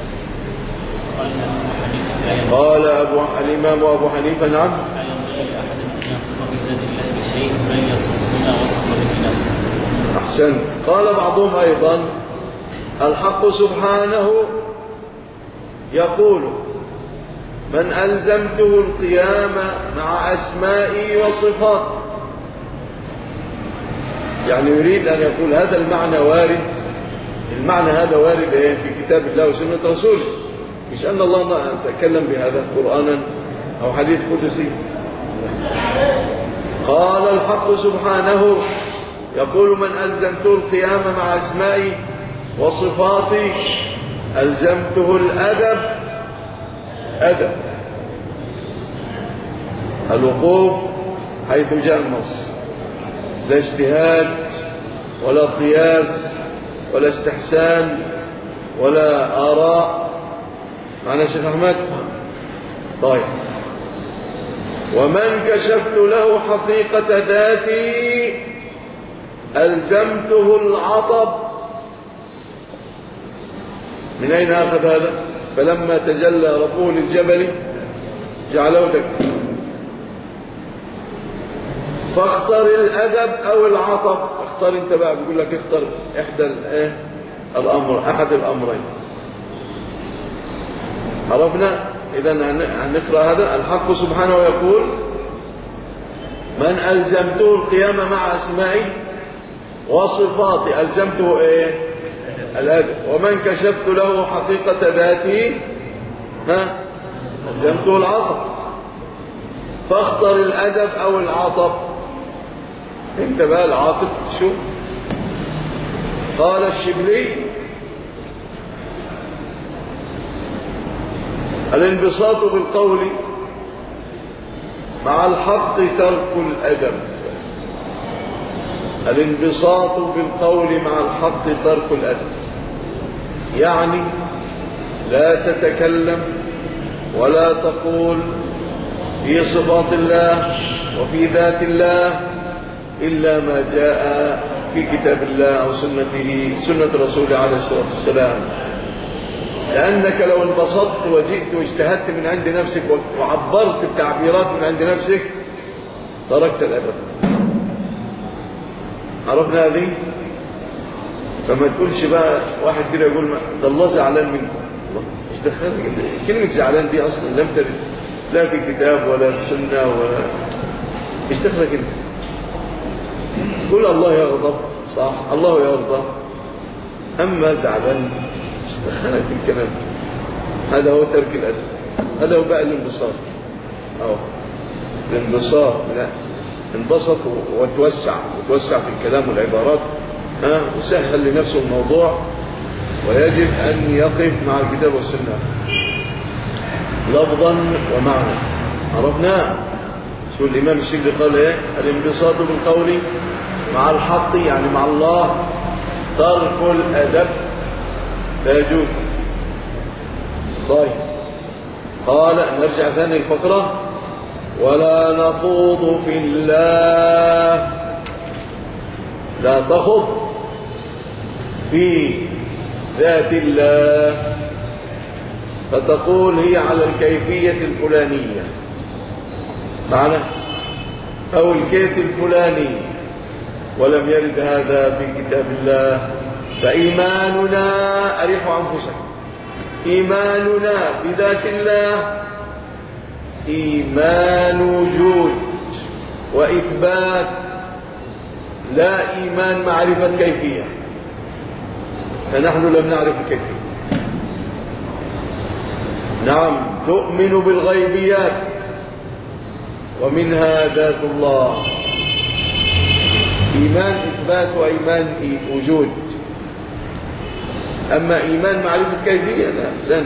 قال الإمام أبو حنيفة نعم أحسن. قال بعضهم أيضا الحق سبحانه يقول من ألزمته القيام مع أسمائي وصفاتي، يعني يريد أن يقول هذا المعنى وارد، المعنى هذا وارد في كتاب الله وسنة رسوله، مش أن الله تكلم بهذا قرآنا أو حديث قدسي. قال الحق سبحانه يقول من ألزمته القيام مع أسمائي وصفاتي ألزمته الأدب، أدب الوقوف حيث جاء النص، لا اجتهاد ولا قياس ولا استحسان ولا آراء. معنا شيخ أحمد؟ طيب. ومن كشفت له حقيقة ذاتي ألزمته العطب. من أين أخذ هذا؟ فلما تجلى ربه للجبل جعله دكا. فاختر الأدب أو العطب، اختار انت بقى، بيقول لك اختر أحد الأمرين. عرفنا؟ إذن هنقرأ هذا. الحق سبحانه يقول من ألزمته القيام مع أسمائي وصفاتي ألزمته الأدب. ومن كشفت له حقيقة ذاتي ألزمته العطب. فاختر الأدب أو العطب. انت بقى العاطف شو؟ قال الشبلي الانبساط بالقول مع الحق ترك الأدب. الانبساط بالقول مع الحق ترك الأدب، يعني لا تتكلم ولا تقول في صفات الله وفي ذات الله إلا ما جاء في كتاب الله أو سنة رسوله عليه الصلاة والسلام. لأنك لو انبسطت وجئت واجتهدت من عند نفسك وعبرت التعبيرات من عند نفسك تركت الأدب. عرفنا هذه؟ فما تقولش بقى واحد كده يقول ده الله زعلان منكم. الله مش دخلك كلمة زعلان دي أصلا لم ترد لا في كتاب ولا في سنة ولا مش دخلك انت. قل الله يغضب، صح، الله يرضى، أما زعلان مش دخلك في الكلام. هذا هو ترك الأدب، هذا هو بقى الانبساط. الانبساط لا انبسط وتوسع في الكلام والعبارات، وسهل لنفسه الموضوع، ويجب أن يقف مع الكتاب والسنة لفظا ومعنى. عرفنا شو الإمام الشبلي قال الانبساط بالقول مع الحق يعني مع الله ترك الأدب لا يجوز. طيب قال نرجع ثاني الفقرة. ولا نخوض في الله، لا تخوض في ذات الله فتقول هي على الكيفية الفلانية معنى أو الكيف الفلاني، ولم يرد هذا في كتاب الله. فإيماننا أريحوا أنفسكم، إيماننا بذات الله إيمان وجود وإثبات، لا إيمان معرفة كيفية، فنحن لم نعرف الكيفية. نعم تؤمن بالغيبيات ومنها ذات الله، إيمان إثبات وإيمان وجود. أما إيمان معرفة كيفية لا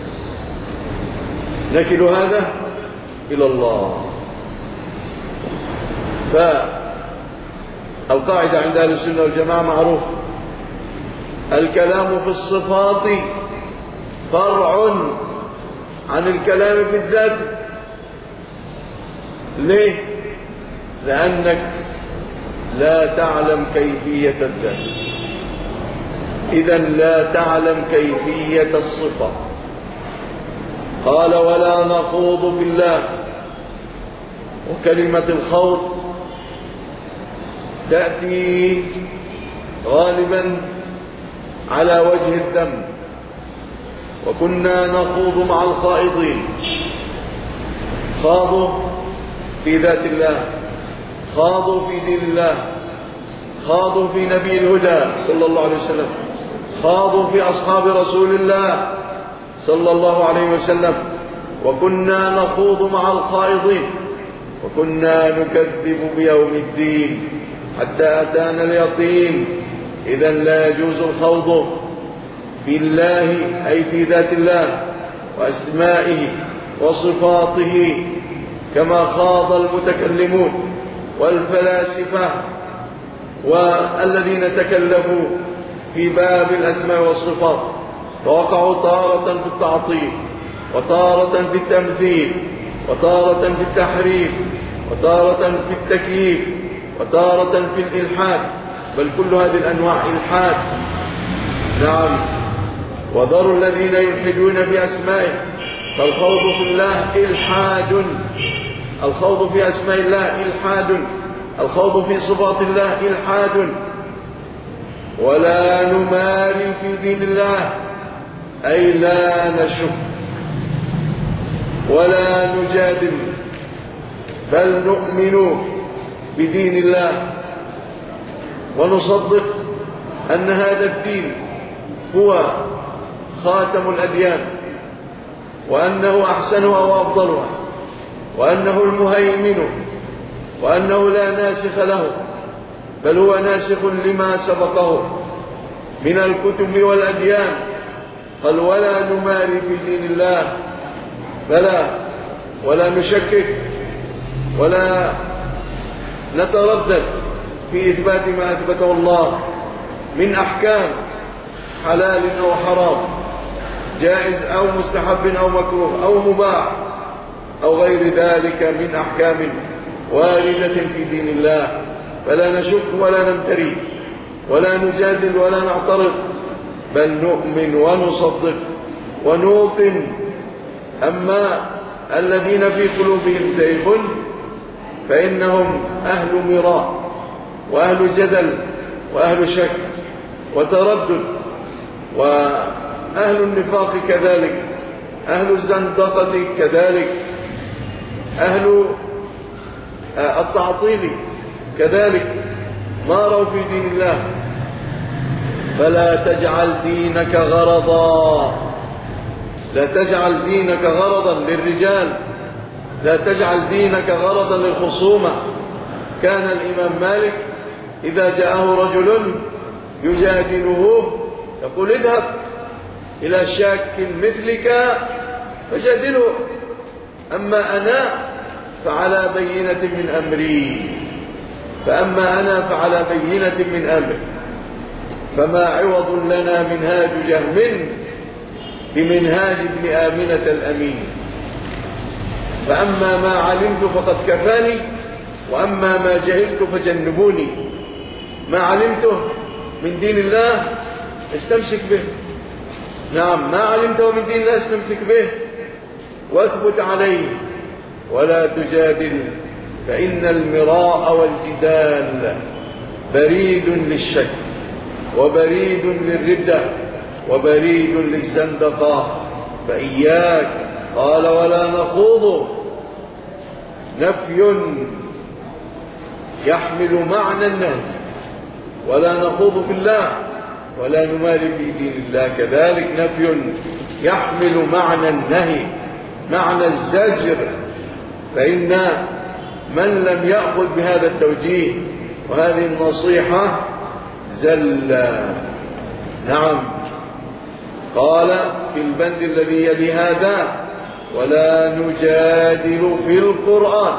نكل هذا إلى الله. فالقاعدة عند أهل السنة والجماعة معروف، الكلام في الصفات فرع عن الكلام في الذات. ليه؟ لأنك لا تعلم كيفية الذات، إذا لا تعلم كيفية الصفة. قال ولا نخوض في الله، وكلمة الخوض تأتي غالبا على وجه الذم، وكنا نخوض مع الخائضين. خاضوا في ذات الله، خاضوا في دين الله، خاضوا في نبي الهدى صلى الله عليه وسلم، خاضوا في أصحاب رسول الله صلى الله عليه وسلم، وكنا نخوض مع الخائضين، وكنا نكذب بيوم الدين حتى أتانا اليقين. إذن لا يجوز الخوض في الله أي في ذات الله وأسمائه وصفاته كما خاض المتكلمون والفلاسفة والذين تكلفوا في باب الأسماء والصفات، فوقعوا تارة في التعطيل، وتارة في التمثيل، وتارة في التحريف، وتارة في التكييف، وتارة في الإلحاد، بل كل هذه الأنواع إلحاد. نعم. وذروا الذين يلحدون في أسمائه، فالخوض في الله إلحاد، الخوض في أسماء الله إلحاد، الخوض في صفات الله إلحاد. ولا نماري في دين الله أي لا نشك ولا نجادل، بل نؤمن بدين الله ونصدق أن هذا الدين هو خاتم الأديان، وأنه أحسنها وأفضلها، وأنه المهيمن، وأنه لا ناسخ له، بل هو ناسخ لما سبقه من الكتب والأديان. قال ولا نماري في دين الله، ولا نشكك ولا نتردد في إثبات ما أثبته الله من أحكام حلال أو حرام، جائز أو مستحب أو مكروه أو مباح أو غير ذلك من أحكام واردة في دين الله. فلا نشك ولا نمتري ولا نجادل ولا نعترض، بل نؤمن ونصدق ونوقن. أما الذين في قلوبهم زيغ فإنهم أهل مراء وأهل جدل وأهل شك وتردد، وأهل النفاق كذلك، أهل الزندقة كذلك، أهل التعطيل كذلك، ماروا في دين الله. فلا تجعل دينك غرضا، لا تجعل دينك غرضا للرجال، لا تجعل دينك غرضا للخصومة. كان الإمام مالك إذا جاءه رجل يجادله يقول اذهب إلى شاك مثلك فجادله، أما أنا فعلى بينة من أمري، فأما أنا فعلى بينة من أمري، فما عوض لنا منهاج جهم بمنهاج ابن آمنة الأمين. فأما ما علمت فقد كفاني، وأما ما جهلت فجنبوني. ما علمته من دين الله استمسك به، نعم، ما علمته من دين الله استمسك به واثبت عليه ولا تجادل، فإن المراء والجدال بريد للشك وبريد للردة وبريد للزندقة، فإياك. قال ولا نخوض، نفي يحمل معنى النهي، ولا نخوض في الله ولا نماري في دين الله كذلك نفي يحمل معنى النهي، معنى الزجر. فإن من لم يأخذ بهذا التوجيه وهذه النصيحة زل. نعم. قال في البند الذي يلي هذا ولا نجادل في القرآن،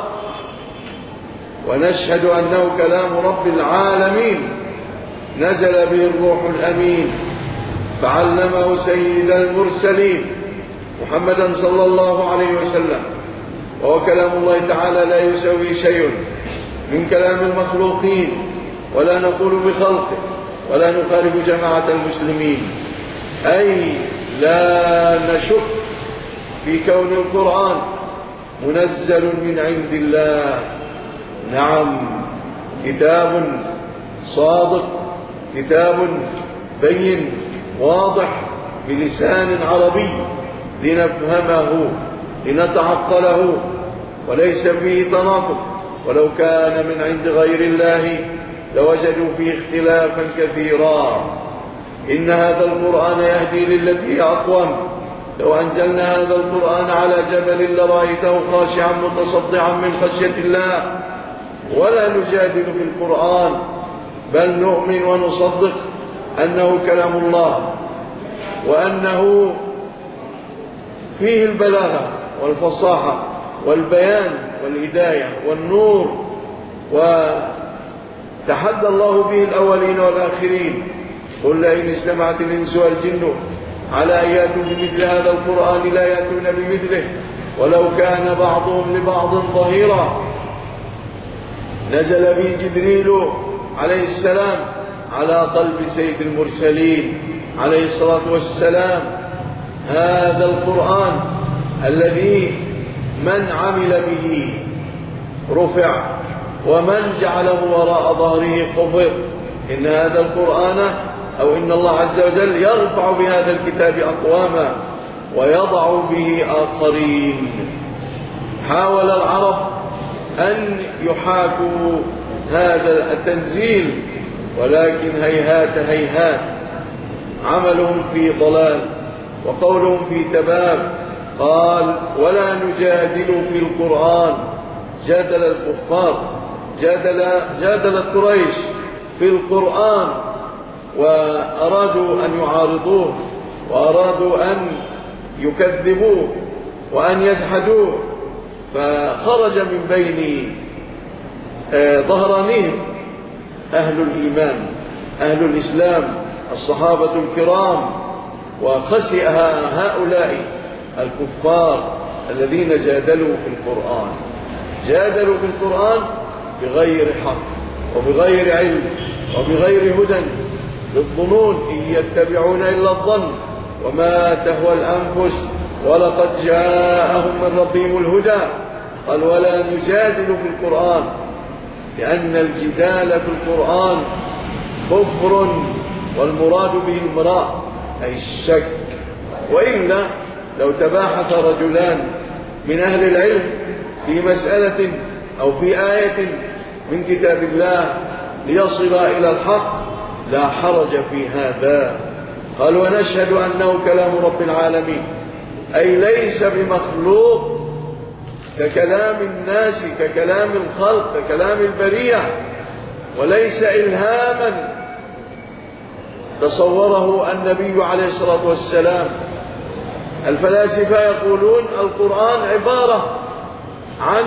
ونشهد أنه كلام رب العالمين نزل به الروح الأمين فعلمه سيد المرسلين محمدا صلى الله عليه وسلم، وهو كلام الله تعالى لا يسوي شيء من كلام المخلوقين، ولا نقول بخلقه ولا نخالف جماعة المسلمين، أي لا نشك في كون القرآن منزل من عند الله. نعم، كتاب صادق كتاب بين واضح بلسان عربي لنفهمه لنتعقله وليس فيه تناقض، ولو كان من عند غير الله لوجدوا فيه اختلافا كثيرا. إن هذا القرآن يهدي للتي هي أقوم. لو أنزلنا هذا القرآن على جبل لرأيته خاشعا متصدعا من خشية الله. ولا نجادل في القرآن بل نؤمن ونصدق أنه كلام الله، وأنه فيه البلاغة والفصاحة والبيان والهداية والنور، وتحدى الله به الأولين والآخرين. قل لئن اجتمعت الإنس والجن على أن يأتوا بمثل هذا القرآن لا يأتون بمثله ولو كان بعضهم لبعض ظهيرا. نزل به جبريل عليه السلام على قلب سيد المرسلين عليه الصلاة والسلام. هذا القرآن الذي من عمل به رفع ومن جعله وراء ظهره خفض. إن هذا القرآن أو إن الله عز وجل يرفع بهذا الكتاب أقواما ويضع به آخرين. حاول العرب أن يحاكوا هذا التنزيل، ولكن هيهات هيهات، عملهم في ضلال وقولهم في تباب. قال ولا نجادل في القرآن. جادل الكفار، جادل قريش في القرآن، وأرادوا أن يعارضوه وأرادوا أن يكذبوه وأن يجحدوه، فخرج من بين ظهرانهم أهل الإيمان أهل الإسلام الصحابة الكرام، وخسئ هؤلاء الكفار الذين جادلوا في القرآن. جادلوا في القرآن بغير حق وبغير علم وبغير هدى، بالظنون إن يتبعون إلا الظن وما تهوى الأنفس ولقد جاءهم من ربهم الهدى. قال ولا نجادل في القرآن، لأن الجدال في القرآن كفر، والمراد به المراء أي الشك. وإلا لو تباحث رجلان من أهل العلم في مسألة أو في آية من كتاب الله ليصل إلى الحق لا حرج في هذا. قال ونشهد أنه كلام رب العالمين، أي ليس بمخلوق ككلام الناس ككلام الخلق ككلام البرية، وليس إلهاما تصوره النبي عليه الصلاة والسلام. الفلاسفة يقولون القرآن عبارة عن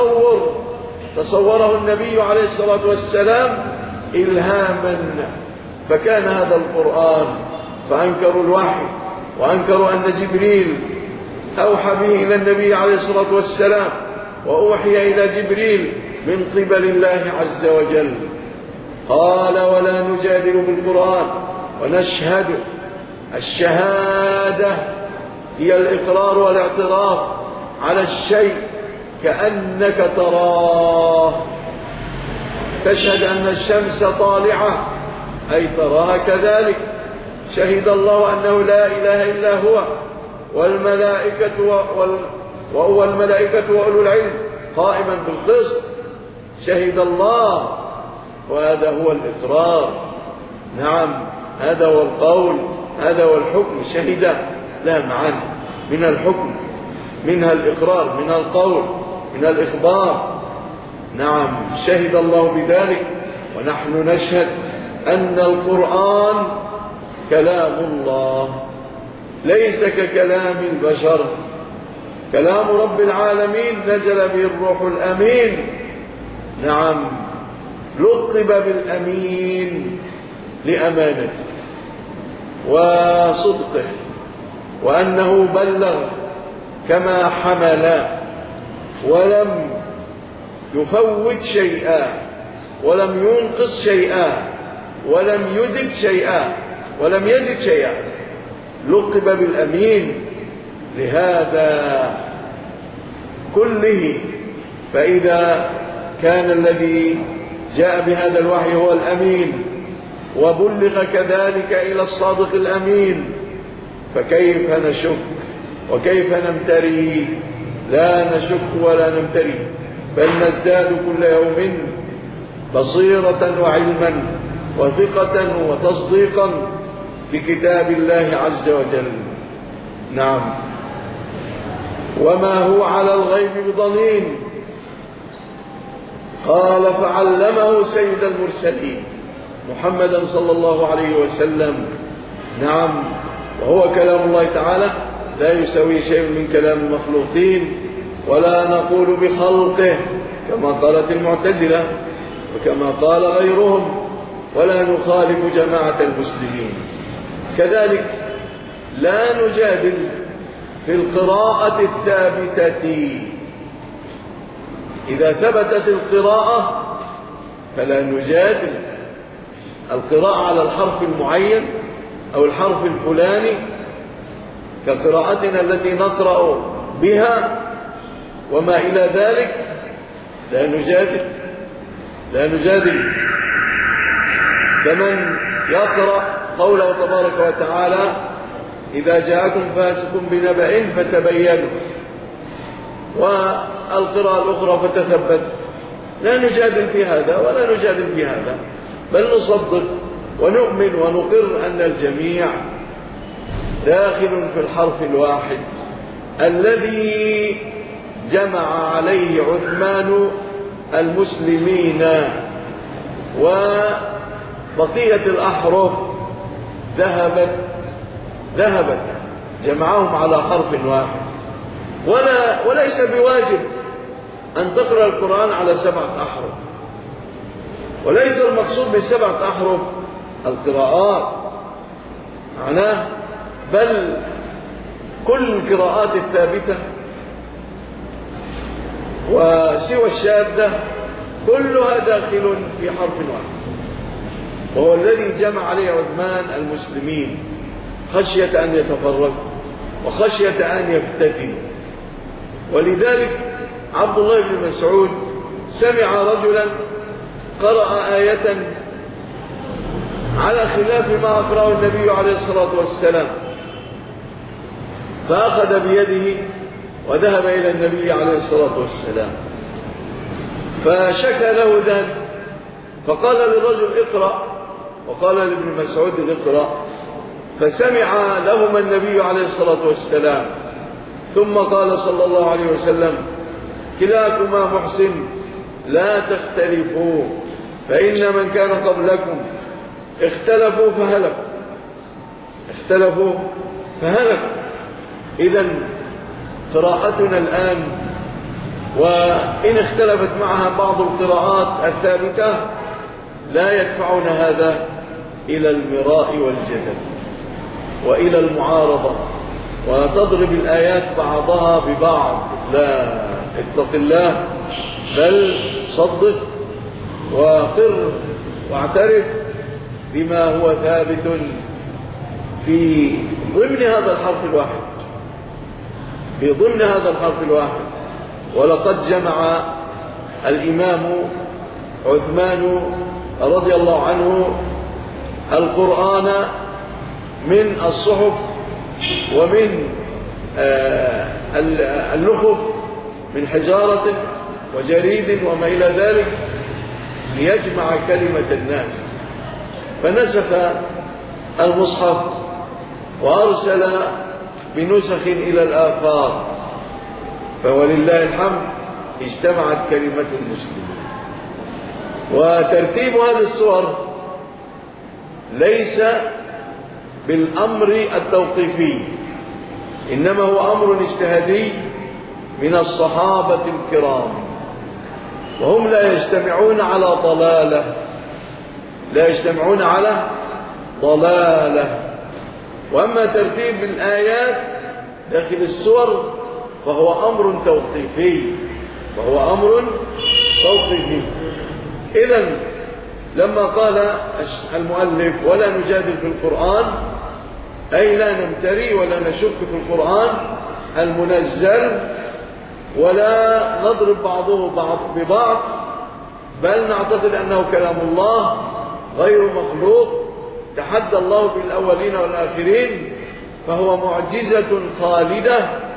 تصوره النبي عليه الصلاة والسلام إلهاما، فكان هذا القرآن. فأنكروا الوحي وأنكروا أن جبريل أوحى به إلى النبي عليه الصلاة والسلام، وأوحي إلى جبريل من قبل الله عز وجل. قال ولا نجادل بالقرآن ونشهد. الشهادة هي الإقرار والاعتراف على الشيء كأنك تراه. تشهد أن الشمس طالعة أي تراها كذلك. شهد الله أنه لا إله إلا هو، والملائكة وأولو العلم قائما بالقسط. شهد الله، وهذا هو الإقرار. نعم، هذا هو القول، هذا هو الحكم. شهد لا معاني من الحكم، منها الإقرار، منها القول، من الإخبار. نعم، شهد الله بذلك. ونحن نشهد أن القرآن كلام الله ليس ككلام البشر، كلام رب العالمين نزل به الروح الأمين. نعم، لقب بالأمين لأمانته وصدقه، وأنه بلغ كما حمل، ولم يفوت شيئا، ولم ينقص شيئا، ولم يزد شيئا، ولم يزد شيئا. لقب بالأمين لهذا كله. فإذا كان الذي جاء بهذا الوحي هو الأمين، وبلغ كذلك إلى الصادق الأمين، فكيف نشك وكيف نمتري؟ لا نشك ولا نمتري، بل نزداد كل يوم بصيرة وعلما وثقة وتصديقا بكتاب الله عز وجل. نعم. وما هو على الغيب بضنين. قال فعلمه سيد المرسلين محمدا صلى الله عليه وسلم. نعم. وهو كلام الله تعالى لا يساوي شيء من كلام المخلوقين، ولا نقول بخلقه كما قالت المعتزلة وكما قال غيرهم، ولا نخالف جماعة المسلمين. كذلك لا نجادل في القراءة الثابتة. إذا ثبتت القراءة فلا نجادل. القراءة على الحرف المعين أو الحرف الفلاني كقراءتنا التي نقرأ بها وما إلى ذلك لا نجادل. كمن يقرأ قوله تبارك وتعالى إذا جاءكم فاسق بنبأ فتبينوا، والقراءة الأخرى فتثبت. لا نجادل في هذا ولا نجادل في هذا، بل نصدق ونؤمن ونقر أن الجميع داخل في الحرف الواحد الذي جمع عليه عثمان المسلمين، وبقية الأحرف ذهبت جمعهم على حرف واحد. وليس بواجب أن تقرأ القرآن على 7 أحرف، وليس المقصود ب7 أحرف القراءات معناه، بل كل القراءات الثابتة وسوى الشاذة كلها داخل في حرف واحد، وهو الذي جمع عليه عثمان المسلمين خشية أن يتفرقوا وخشية أن يفتتنوا. ولذلك عبد الله بن مسعود سمع رجلا قرأ آية على خلاف ما أقرأه النبي عليه الصلاة والسلام، فأخذ بيده وذهب إلى النبي عليه الصلاة والسلام فشكى له ذلك، فقال للرجل اقرأ، وقال لابن مسعود اقرأ، فسمع لهما النبي عليه الصلاة والسلام، ثم قال صلى الله عليه وسلم كلاكما محسن لا تختلفوا، فإن من كان قبلكم اختلفوا فهلكوا. إذن قراءتنا الآن وإن اختلفت معها بعض القراءات الثابتة لا يدفعنا هذا إلى المراء والجدل وإلى المعارضة وتضرب الآيات بعضها ببعض. لا، اتق الله، بل صدق وقر واعترف بما هو ثابت في ضمن هذا الحرف الواحد. ولقد جمع الإمام عثمان رضي الله عنه القرآن من الصحف ومن اللحف من حجارة وجريد وما إلى ذلك ليجمع كلمة الناس، فنسخ المصحف وأرسل بنسخ إلى الآفاق، فولله الحمد اجتمعت كلمة المسلمين. وترتيب هذه الصور ليس بالأمر التوقيفي، إنما هو أمر اجتهادي من الصحابة الكرام، وهم لا يجتمعون على ضلالة. وأما ترتيب الآيات داخل السور فهو أمر توقيفي. إذن لما قال المؤلف ولا نجادل في القرآن، أي لا نمتري ولا نشك في القرآن المنزل، ولا نضرب بعضه ببعض، بل نعتقد أنه كلام الله غير مخلوق تحدى الله بالأولين والآخرين، فهو معجزة خالدة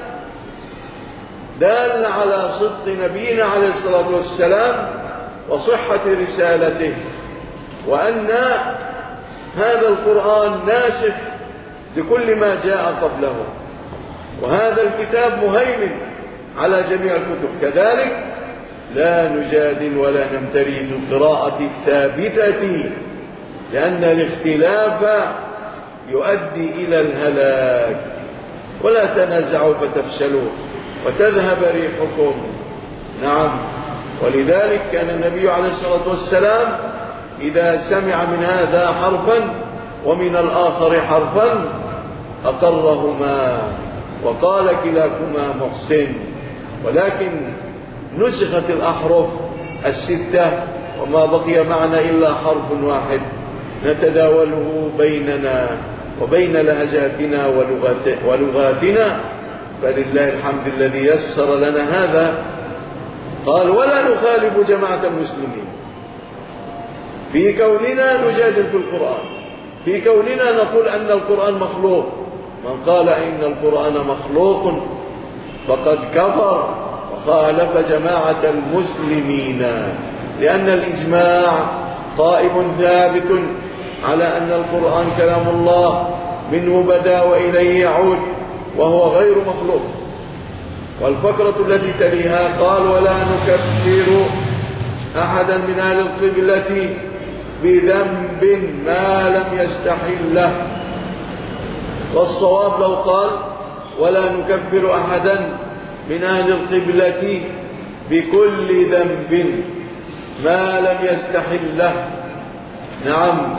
دال على صدق نبينا عليه الصلاة والسلام وصحة رسالته، وأن هذا القرآن ناسخ لكل ما جاء قبله، وهذا الكتاب مهيمن على جميع الكتب. كذلك لا نجادل ولا نمتري في القراءة الثابتة، لأن الاختلاف يؤدي إلى الهلاك. ولا تنازعوا فتفشلوا وتذهب ريحكم. نعم، ولذلك كان النبي عليه الصلاة والسلام إذا سمع من هذا حرفا ومن الآخر حرفا أقرهما وقال كلاكما محسن. ولكن نسخت الأحرف الستة وما بقي معنا إلا حرف واحد نتداوله بيننا وبين لهجاتنا ولغاتنا، فلله الحمد الذي يسر لنا هذا. قال ولا نخالف جماعة المسلمين في كوننا نجادل في القرآن، في كوننا نقول أن القرآن مخلوق. من قال إن القرآن مخلوق فقد كفر وخالف جماعة المسلمين، لأن الإجماع قائم ثابت على أن القرآن كلام الله منه بدأ وإليه يعود وهو غير مخلوق. والفقرة التي تليها قال ولا نكفر أحدا من أهل القبلة بذنب ما لم يستحله. والصواب لو قال ولا نكفر أحدا من أهل القبلة بكل ذنب ما لم يستحله. نعم،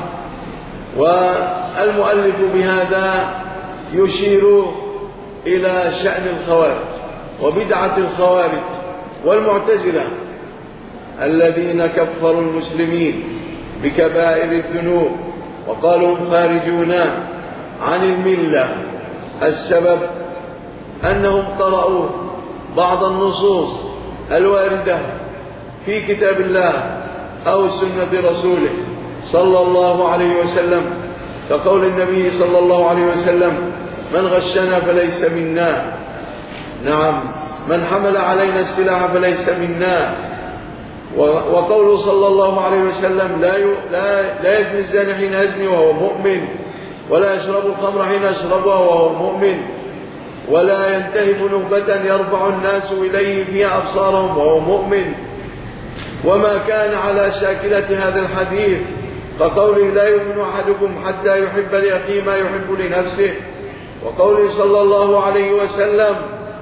والمؤلف بهذا يشير إلى شأن الخوارج وبدعة الخوارج والمعتزلة الذين كفروا المسلمين بكبائر الذنوب وقالوا هم خارجون عن الملة. السبب أنهم قرأوا بعض النصوص الواردة في كتاب الله أو سنة رسوله صلى الله عليه وسلم، كقول النبي صلى الله عليه وسلم من غشنا فليس منا. نعم، من حمل علينا السلاح فليس منا. وقوله صلى الله عليه وسلم لا يزني الزاني حين يزني وهو مؤمن، ولا يشرب الخمر حين يشربها وهو مؤمن، ولا ينتهب نهبة يرفع الناس إليه فيها أبصارهم وهو مؤمن. وما كان على شاكلة هذا الحديث كقوله لا يؤمن أحدكم حتى يحب لأخيه ما يحب لنفسه، وقوله صلى الله عليه وسلم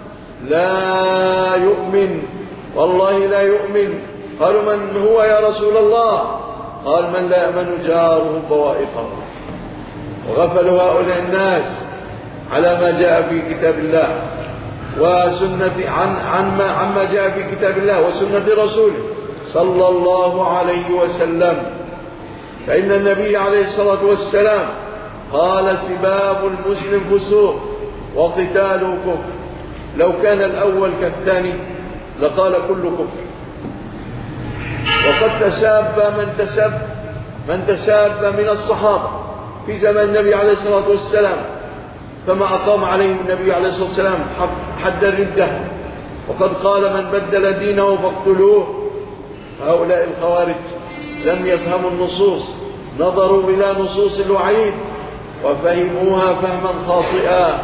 لا يؤمن والله لا يؤمن. قالوا من هو يا رسول الله؟ قال من لا يأمن جاره بوائقه. وغفلوا هؤلاء الناس على ما جاء في كتاب الله وسنة عما جاء في كتاب الله وسنة رسوله صلى الله عليه وسلم. فإن النبي عليه الصلاة والسلام قال سباب المسلم فسوق وقتاله كفر. لو كان الأول كالثاني لقال كل كفر. وقد تساب من تساب من الصحابة في زمن النبي عليه الصلاة والسلام، فما أقام عليهم النبي عليه الصلاة والسلام حد الردة، وقد قال من بدل دينه فاقتلوه. هؤلاء الخوارج لم يفهموا النصوص، نظروا إلى نصوص الوعيد وفهموها فهما خاطئا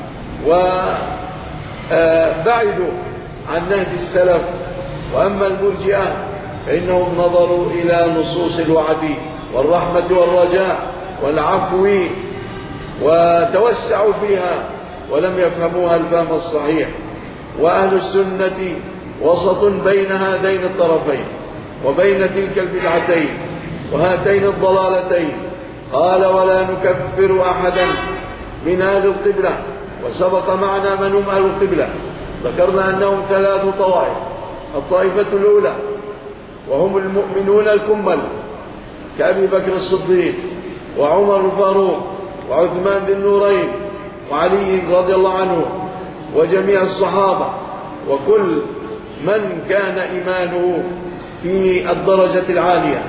وبعدوا عن نهج السلف. وأما المرجئة فإنهم نظروا إلى نصوص الوعد والرحمة والرجاء والعفو وتوسعوا فيها ولم يفهموها الفهم الصحيح. وأهل السنة وسط بين هذين الطرفين وبين تلك البدعتين وهاتين الضلالتين. قال ولا نكفر أحدا من أهل القبلة. وسبق معنا من هم أهل القبلة، ذكرنا أنهم 3 طوائف. الطائفة الأولى وهم المؤمنون الكمل كأبي بكر الصديق وعمر الفاروق وعثمان ذي النورين وعلي رضي الله عنه وجميع الصحابة وكل من كان إيمانه في الدرجة العالية.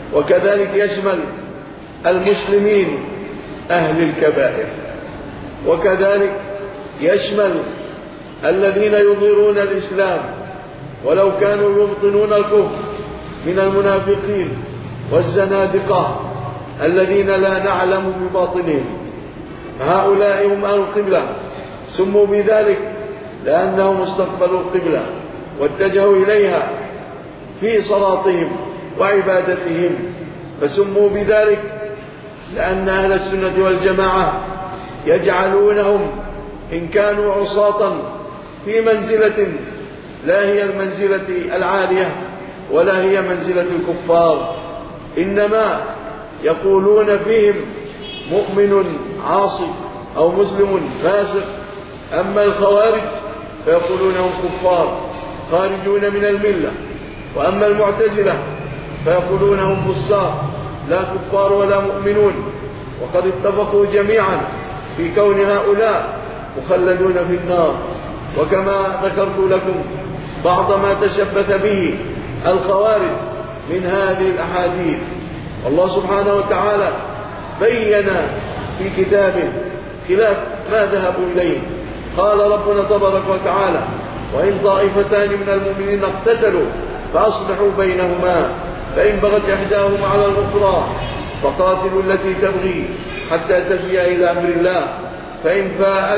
وكذلك يشمل المسلمين أهل الكبائر، وكذلك يشمل الذين يظهرون الإسلام ولو كانوا يبطنون الكفر من المنافقين والزنادقة الذين لا نعلم بباطنهم، هؤلاء هم أهل القبلة، سموا بذلك لأنهم استقبلوا القبلة واتجهوا إليها في صلاتهم وعبادتهم، فسموا بذلك لأن أهل السنة والجماعة يجعلونهم إن كانوا عصاة في منزلة لا هي المنزلة العالية ولا هي منزلة الكفار، إنما يقولون فيهم مؤمن عاصي أو مسلم فاسق. أما الخوارج فيقولونهم كفار خارجون من الملة، وأما المعتزلة فيقولونهم فساق لا كفار ولا مؤمنون، وقد اتفقوا جميعا في كون هؤلاء مخلدون في النار. وكما ذكرت لكم بعض ما تشبث به الخوارج من هذه الأحاديث، الله سبحانه وتعالى بين في كتابه خلاف ما ذهبوا إليه. قال ربنا تبارك وتعالى: وإن طائفتان من المؤمنين اقتتلوا فأصلحوا بينهما فإن بغت إحداهما على الأخرى فقاتلوا التي تبغي حتى تفيء إلى أمر الله فإن فاءت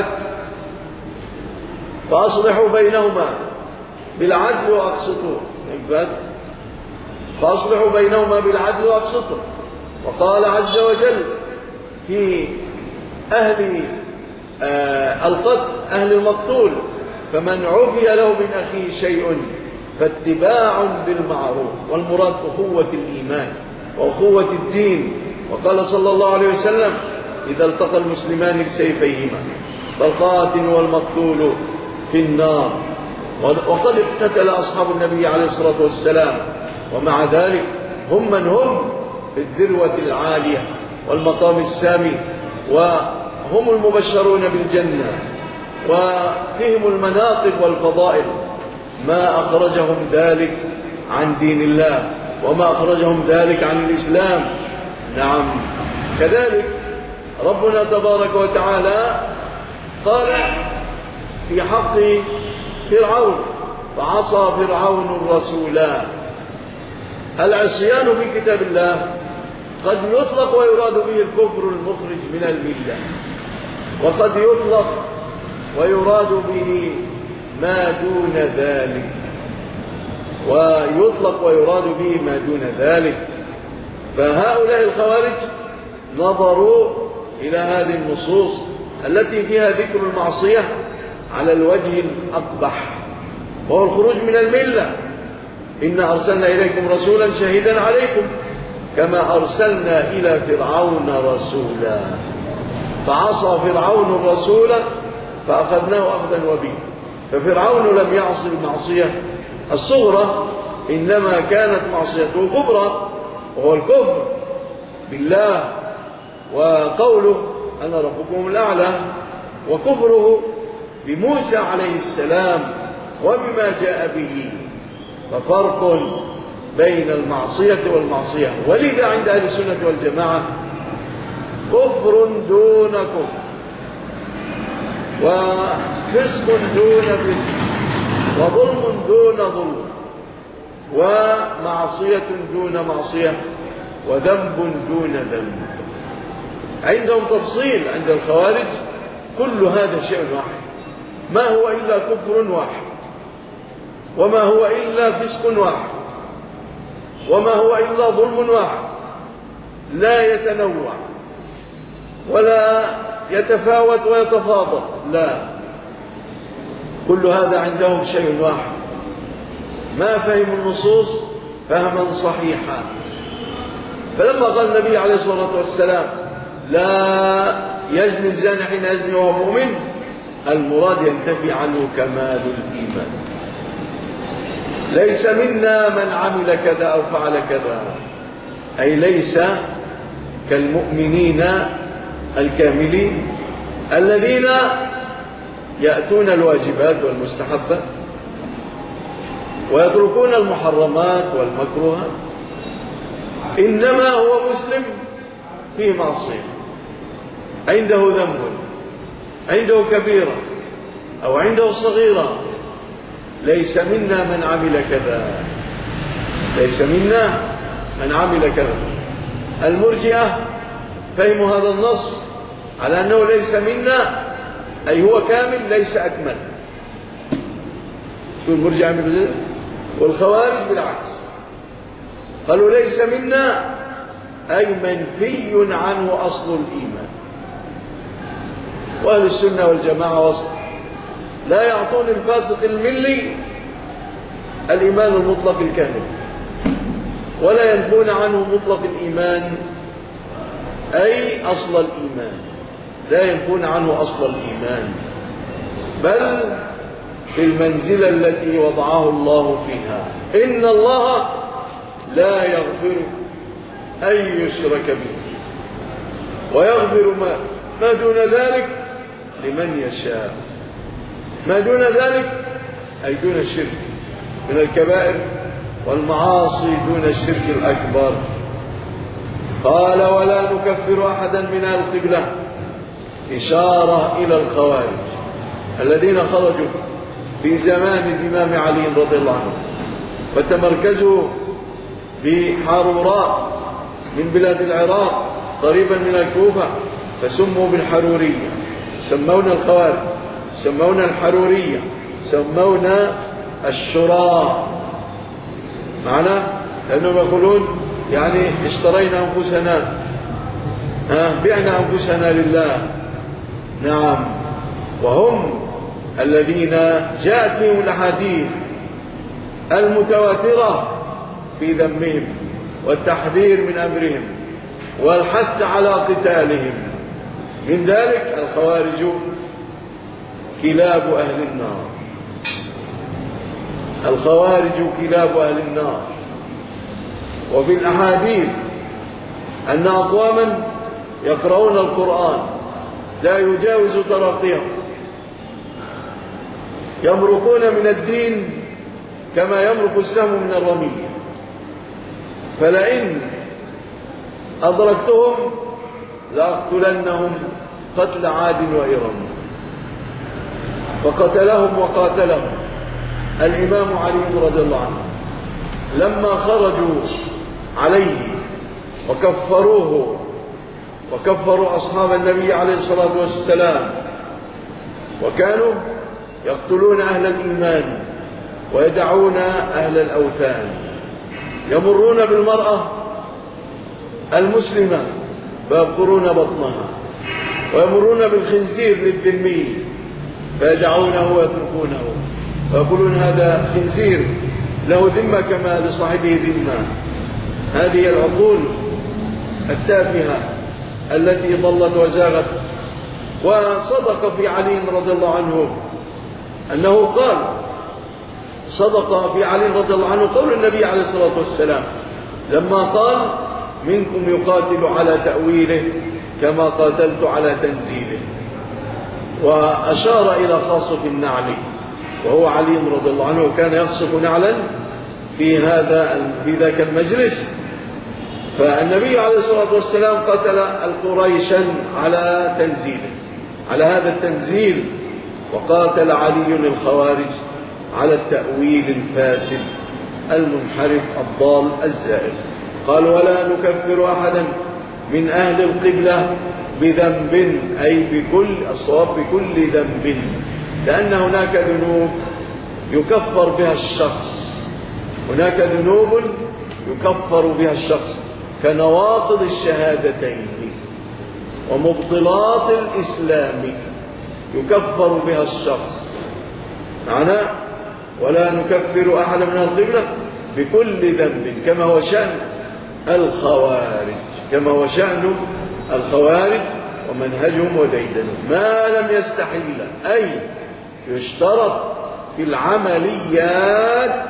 فأصلحوا بينهما بالعدل وأقسطوا. فأصلحوا بينهما بالعدل وأقسطوا. وقال عز وجل في أهل القتل أهل المقتول: فمن عفي له من أخيه شيء فاتباع بالمعروف. والمراد أخوة الإيمان وأخوة الدين. وقال صلى الله عليه وسلم: إذا التقى المسلمان بسيفيهما فالقاتل والمقتول في النار. وقد اقتتل أصحاب النبي عليه الصلاة والسلام، ومع ذلك هم من هم في الذروة العالية والمقام السامي، وهم المبشرون بالجنة وفيهم المناقب والفضائل. ما أخرجهم ذلك عن دين الله وما أخرجهم ذلك عن الإسلام. نعم. كذلك ربنا تبارك وتعالى قال في حق فرعون: فعصى فرعون الرسول. العصيان في كتاب الله قد يطلق ويراد به الكفر المخرج من الملة، وقد يطلق ويراد به ما دون ذلك، ويطلق ويراد به ما دون ذلك. فهؤلاء الخوارج نظروا إلى هذه النصوص التي فيها ذكر المعصية على الوجه الأقبح، وهو الخروج من الملة. إنا أرسلنا إليكم رسولا شهيدا عليكم كما أرسلنا إلى فرعون رسولا فعصى فرعون الرسول فأخذناه أخذا وبيلا. ففرعون لم يعصي المعصية الصغرى، إنما كانت معصيته كبرى، وهو الكفر بالله وقوله أنا ربكم الأعلى، وكفره بموسى عليه السلام وبما جاء به. ففرق بين المعصية والمعصية. ولذا عند أهل السنة والجماعة كفر دون كفر، وفسق دون فسق، وظلم دون ظلم، ومعصية دون معصية، وذنب دون ذنب. عندهم تفصيل عند الخوارج. كل هذا شيء واحد، ما هو إلا كفر واحد، وما هو إلا فسق واحد، وما هو إلا ظلم واحد، لا يتنوع ولا يتفاوت ويتفاضل، لا، كل هذا عندهم شيء واحد. ما فهموا النصوص فهما صحيحا. فلما قال النبي عليه الصلاة والسلام لا يزني الزاني حين يزني وهو مؤمن، المراد ينتفي عنه كمال الإيمان. ليس منا من عمل كذا أو فعل كذا، أي ليس كالمؤمنين الكاملين الذين يأتون الواجبات والمستحبات ويتركون المحرمات والمكروهات. إنما هو مسلم في معصية، عنده ذنب، عنده كبيرة أو عنده صغيرة، ليس منا من عمل كذا، ليس منا من عمل كذا. المرجئة فهموا هذا النص على أنه ليس منا أي هو كامل ليس أكمل. شو المرجئة من؟ والخوارج بالعكس، قالوا ليس منا أي منفي عنه أصل الإيمان. وأهل السنة والجماعة وسط، لا يعطون الفاسق الملي الإيمان المطلق الكامل، ولا ينفون عنه مطلق الإيمان أي أصل الإيمان، لا ينفون عنه أصل الإيمان، بل في المنزلة التي وضعه الله فيها. إن الله لا يغفر أن يشرك به ويغفر ما دون ذلك لمن يشاء. ما دون ذلك أي دون الشرك من الكبائر والمعاصي، دون الشرك الأكبر. قال ولا نكفر أحدا من القبلة، إشارة إلى الخوارج الذين خرجوا في زمان الإمام علي رضي الله عنه وتمركزوا بحاروراء من بلاد العراق قريبا من الكوفة، فسموا بالحرورية، سمونا الخوارج، سمونا الحرورية، سمونا الشراء، معنا لأنهم يقولون يعني اشترينا أنفسنا، بعنا أنفسنا لله. نعم، وهم الذين جاءت فيهم الأحاديث المتواترة في ذمهم والتحذير من أمرهم والحث على قتالهم. من ذلك الخوارج كلاب أهل النار، الخوارج كلاب أهل النار. وفي الأحاديث أن أقواما يقرؤون القرآن لا يجاوز تراقيهم، يمرقون من الدين كما يمرق السهم من الرمية، فلئن أدركتهم لأقتلنهم قتل عاد وإرم. فقتلهم وقاتلهم الإمام علي رضي الله عنه لما خرجوا عليه وكفروه وكفروا أصحاب النبي عليه الصلاة والسلام، وكانوا يقتلون أهل الإيمان ويدعون أهل الأوثان، يمرون بالمرأة المسلمة فيبقرون بطنها، ويمرون بالخنزير للذمي فيدعونه ويتركونه ويقولون هذا خنزير له ذمة كما لصاحبه ذمة. هذه العقول التافهة التي ضلت وزاغت. وصدق في علي رضي الله عنه أنه قال، صدق في علي رضي الله عنه قول النبي عليه الصلاة والسلام لما قال منكم يقاتل على تأويله كما قاتلت على تنزيله، وأشار إلى خاصف النعل وهو علي رضي الله عنه، كان يخصف نعلا في ذاك المجلس. فالنبي عليه الصلاة والسلام قتل القريشا على تنزيله، على هذا التنزيل، وقاتل علي الخوارج على التأويل الفاسد المنحرف الضال الزائد. قال ولا نكفر أحدا من أهل القبلة بذنب، أي بكل الصواب بكل ذنب، لأن هناك ذنوب يكفر بها الشخص، هناك ذنوب يكفر بها الشخص كنواقض الشهادتين ومبطلات الإسلام يكفر بها الشخص. معنى ولا نكفر أحد من القبلة بكل ذنب، كما هو شأن الخوارج، كما هو شأن الخوارج ومنهجهم وديدنهم. ما لم يستحل، أي يشترط في العمليات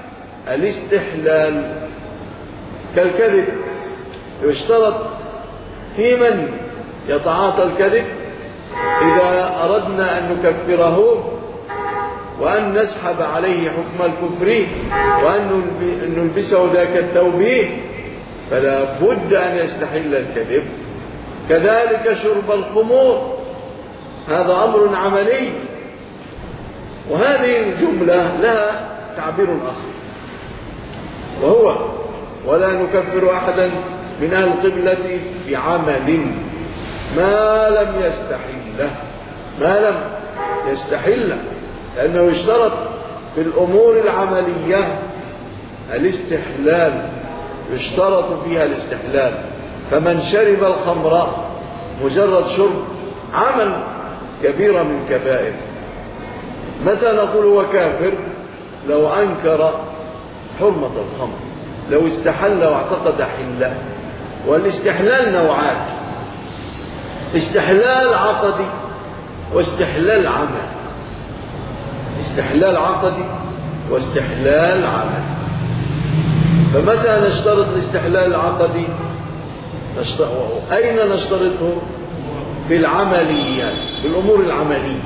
الاستحلال كالكذب، يشترط في من يتعاطى الكذب إذا أردنا أن نكفره وأن نسحب عليه حكم الكفر وأن نلبسه ذاك الثوب فلا بد أن يستحل الكذب. كذلك شرب الخمور، هذا أمر عملي. وهذه الجملة لها تعبير آخر، وهو ولا نكفر أحدا من أهل القبلة بعمل ما لم يستحله، ما لم يستحله، لأنه يشترط في الأمور العملية الاستحلال، يشترط فيها الاستحلال. فمن شرب الخمر مجرد شرب عمل كبيرة من كبائر. متى نقول هو كافر؟ لو أنكر حرمة الخمر، لو استحل واعتقد حله. والاستحلال نوعان: استحلال عقدي واستحلال عمل. استحلال عقدي واستحلال عمل. فمتى نشترط الاستحلال العقدي؟ أين نشترطه؟ في العمليات، في الأمور العملية.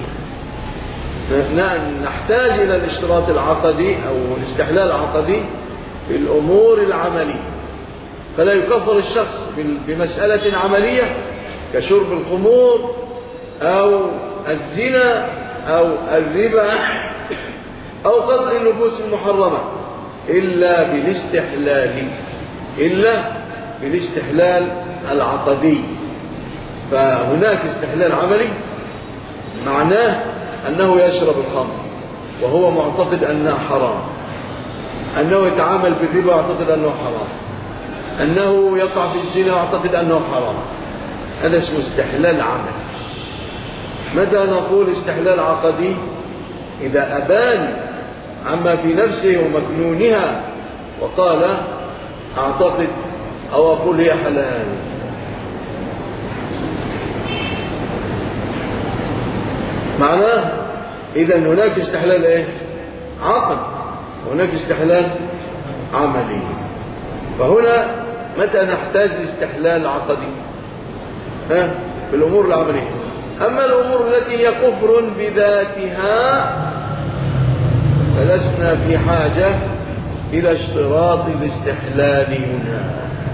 نحتاج إلى الاشتراط العقدي أو الاستحلال العقدي في الأمور العملية. فلا يكفر الشخص بمسألة عملية كشرب الخمور أو الزنا أو الربا أو قتل النفوس المحرمة إلا بالاستحلال العقدي. فهناك استحلال عملي معناه أنه يشرب الخمر وهو معتقد أنها حرام، أنه يتعامل بالربا ويعتقد أنه حرام، أنه يقع في الزنا ويعتقد أنه حرام. هذا اسمه استحلال عملي. متى نقول استحلال عقدي؟ إذا أبان عما في نفسه ومكنونها وقال أعتقد أو أقول هي حلال. معناه إذا هناك استحلال إيه؟ عقد، وهناك استحلال عملي. فهنا متى نحتاج لاستحلال عقدي؟ في الأمور العملية. أما الأمور التي هي كفر بذاتها فلسنا في حاجة إلى اشتراط الاستحلال هنا.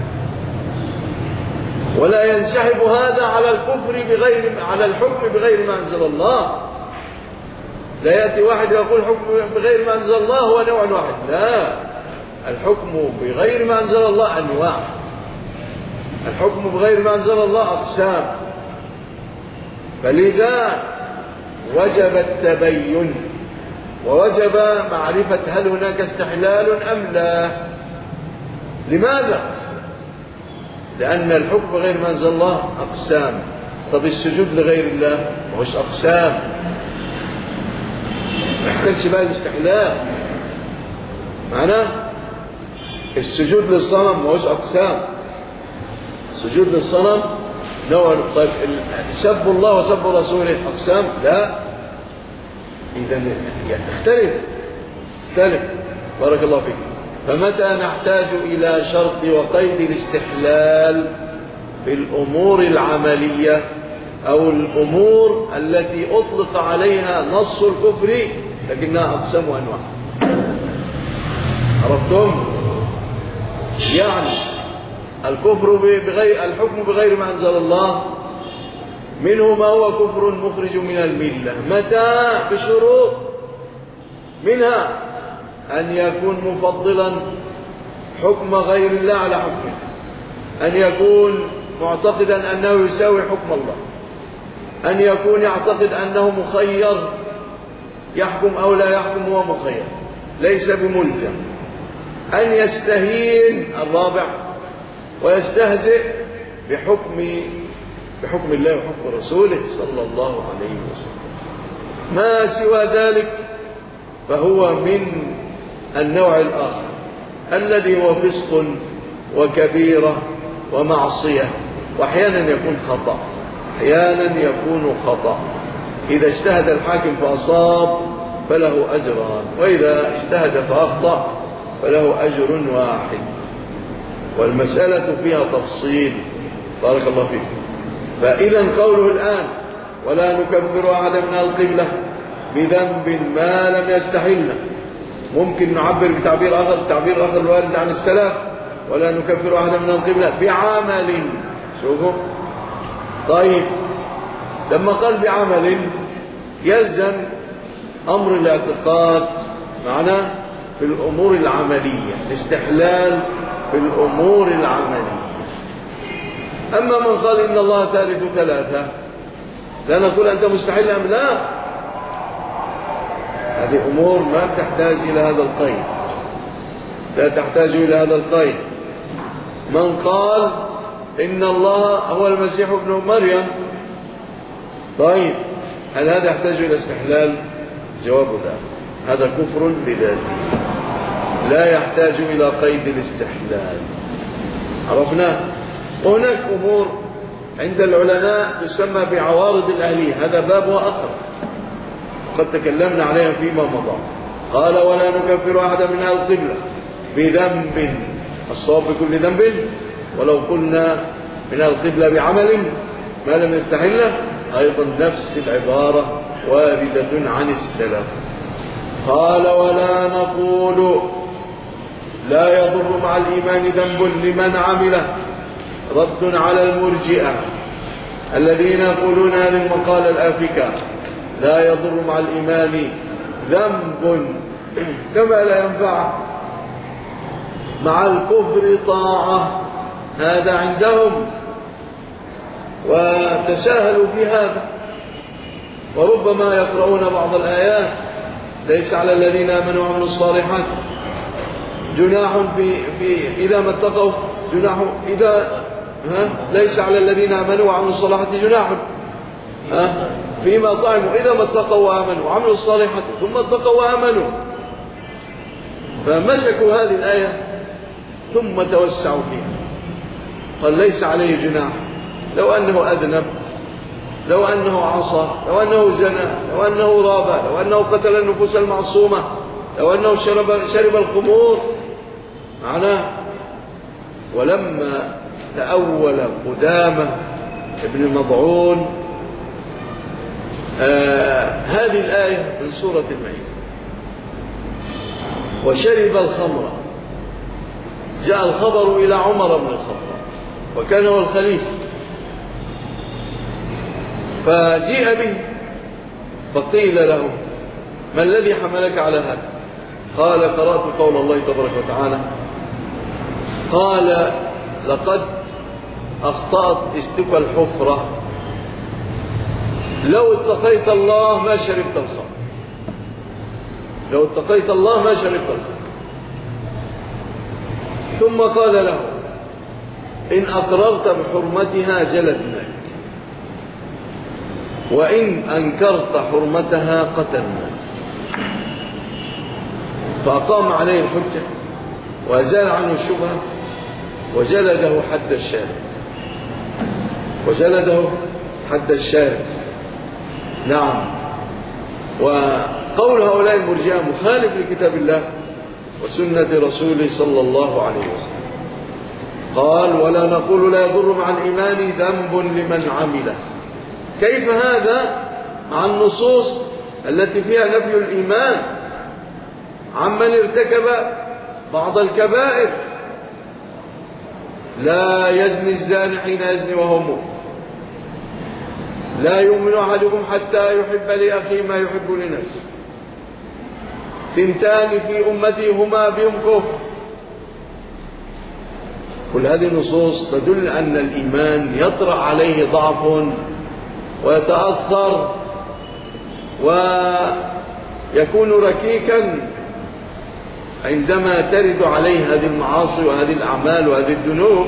ولا ينسحب هذا على الكفر على الحكم بغير ما أنزل الله. لا يأتي واحد يقول حكم بغير ما أنزل الله هو نوع واحد، لا، الحكم بغير ما أنزل الله أنواع. الحكم بغير ما أنزل الله أقسام. فلذا وجب التبين ووجب معرفة هل هناك استحلال أم لا. لماذا؟ لأن الحكم بغير ما أنزل الله أقسام. طب السجود لغير الله مش أقسام؟ ما يحتاجش بقى الاستحلال. معناه السجود للصنم مش أقسام. السجود للصنم نوع. طيب سب الله وسب رسوله أقسام؟ لا. إذا اختلف. بارك الله فيك. فمتى نحتاج إلى شرط وقيد الاستحلال في الأمور العملية أو الأمور التي أطلق عليها نص الكفر لكنها أقسام وأنواع. عرفتم؟ يعني الكفر الحكم بغير ما أنزل الله منه ما هو كفر مخرج من الملة. متى؟ بشروط، منها أن يكون مفضلا حكم غير الله على حكمه، أن يكون معتقدا أنه يساوي حكم الله، أن يكون يعتقد أنه مخير يحكم أو لا يحكم، هو مخير ليس بملزم، أن يستهين الرابع ويستهزئ بحكم الله وحكم رسوله صلى الله عليه وسلم. ما سوى ذلك فهو من النوع الآخر الذي هو فسق وكبيرة ومعصية، وأحيانا يكون خطأ، أحيانا يكون خطأ. إذا اجتهد الحاكم فأصاب فله أجران، وإذا اجتهد فأخطأ فله أجر واحد. والمسألة فيها تفصيل. بارك الله فيك. فإذا قوله الآن ولا نكفر أحدا من القبلة بذنب ما لم يستحله، ممكن نعبر بتعبير آخر، التعبير الآخر الوارد عن السلف، ولا نكفر أحدا من القبلة بعمل. شوفوا طيب لما قال بعمل يلزم أمر الاعتقاد معنا في الأمور العملية، الاستحلال في الأمور العملية. أما من قال إن الله ثالث ثلاثة لا نقول أنت مستحيل أم لا، هذه أمور ما تحتاج إلى هذا القيد، لا تحتاج إلى هذا القيد. من قال إن الله هو المسيح ابن مريم، طيب هل هذا يحتاج إلى استحلال؟ جواب لا، هذا كفر بذاته لا يحتاج إلى قيد الاستحلال. عرفنا؟ وهناك أمور عند العلماء تسمى بعوارض الأهلية، هذا باب آخر قد تكلمنا عليها فيما مضى. قال ولا نكفر أحدا من أهل القبلة بذنب، الصواب بكل ذنب، ولو قلنا من أهل القبلة بعمل ما لم يستحله أيضا نفس العبارة واردة عن السلف. قال ولا نقول لا يضر مع الإيمان ذنب لمن عمله، رد على المرجئة الذين يقولون هذه المقالة الآفكة لا يضر مع الإيمان ذنب كما لا ينفع مع الكفر طاعة، هذا عندهم وتساهلوا في هذا. وربما يقرؤون بعض الآيات ليس على الذين آمنوا وعملوا الصالحات جناح في إذا ما اتقوا، جناح إذا ليس على الذين آمنوا وعملوا الصالحات جناح فيما طعموا إذا ما اتقوا وآمنوا وعملوا الصالحات ثم اتقوا وآمنوا. فمسكوا هذه الآية ثم توسعوا فيها، قال ليس عليه جناح لو أنه أذنب، لو أنه عصى، لو أنه زنى، لو أنه رابى، لو أنه قتل النفوس المعصومة، لو أنه شرب الخمور معناه. ولما تأول قدامة ابن مضعون هذه الآية من سورة المائدة وشرب الخمر، جاء الخبر إلى عمر بن الخطاب وكان هو الخليفة، فجيء به فقيل له ما الذي حملك على هذا؟ قال قرأت قول الله تبارك وتعالى، قال لقد أخطأت استك الحفرة، لو اتقيت الله ما شربت الخمر، لو اتقيت الله ما شربت الخمر. ثم قال له إن أقررت بحرمتها جلدناك، وإن أنكرت حرمتها قتلناك. فأقام عليه الحجة وأزال عنه الشبهة وجلده حد الشارع، وجلده حد الشارع. نعم. وقول هؤلاء المرجئة مخالف لكتاب الله وسنة رسوله صلى الله عليه وسلم. قال ولا نقول لا يضر مع الإيمان ذنب لمن عمله. كيف هذا مع النصوص التي فيها نفي الإيمان عمن ارتكب بعض الكبائر؟ لا يزني الزاني حين يزني وهو مؤمن، لا يؤمن أحدكم حتى يحب لأخيه ما يحب لنفسه، ثنتان في أمتي هما بهم كفر. كل هذه النصوص تدل أن الإيمان يطرأ عليه ضعف ويتأثر ويكون ركيكا عندما ترد عليه هذه المعاصي وهذه الأعمال وهذه الذنوب،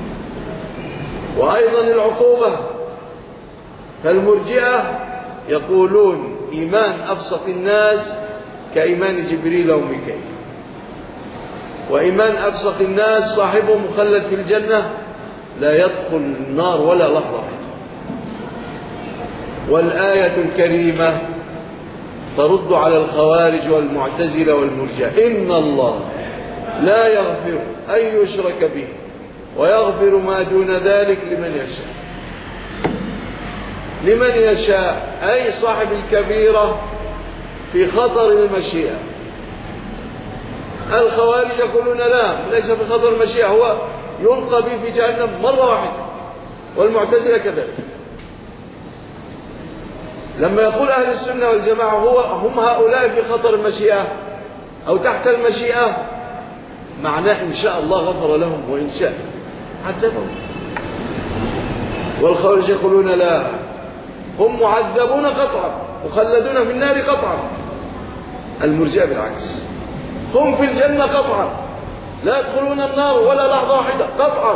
وأيضا العقوبة. فالمرجئة يقولون إيمان أفسق الناس كإيمان جبريل وميكائيل، وإيمان أفسق الناس صاحبه مخلد في الجنة لا يدخل النار ولا لحظة. والآية الكريمة ترد على الخوارج والمعتزلة والمرجئة: إن الله لا يغفر أن يشرك به ويغفر ما دون ذلك لمن يشاء. لمن يشاء أي صاحب الكبيرة في خطر المشيئة، الخوارج يقولون لا، ليس بخطر المشيئة، هو يلقى به في جهنم مرة واحدة. والمعتزلة كذلك. لما يقول أهل السنة والجماعة هم هؤلاء في خطر المشيئة أو تحت المشيئة، معناه إن شاء الله غفر لهم وإن شاء عذبهم. والخوارج يقولون لا، هم معذبون قطعا مخلدون في النار قطعا. المرجئة بالعكس، هم في الجنة قطعا لا يدخلون النار ولا لحظة واحدة قطعا.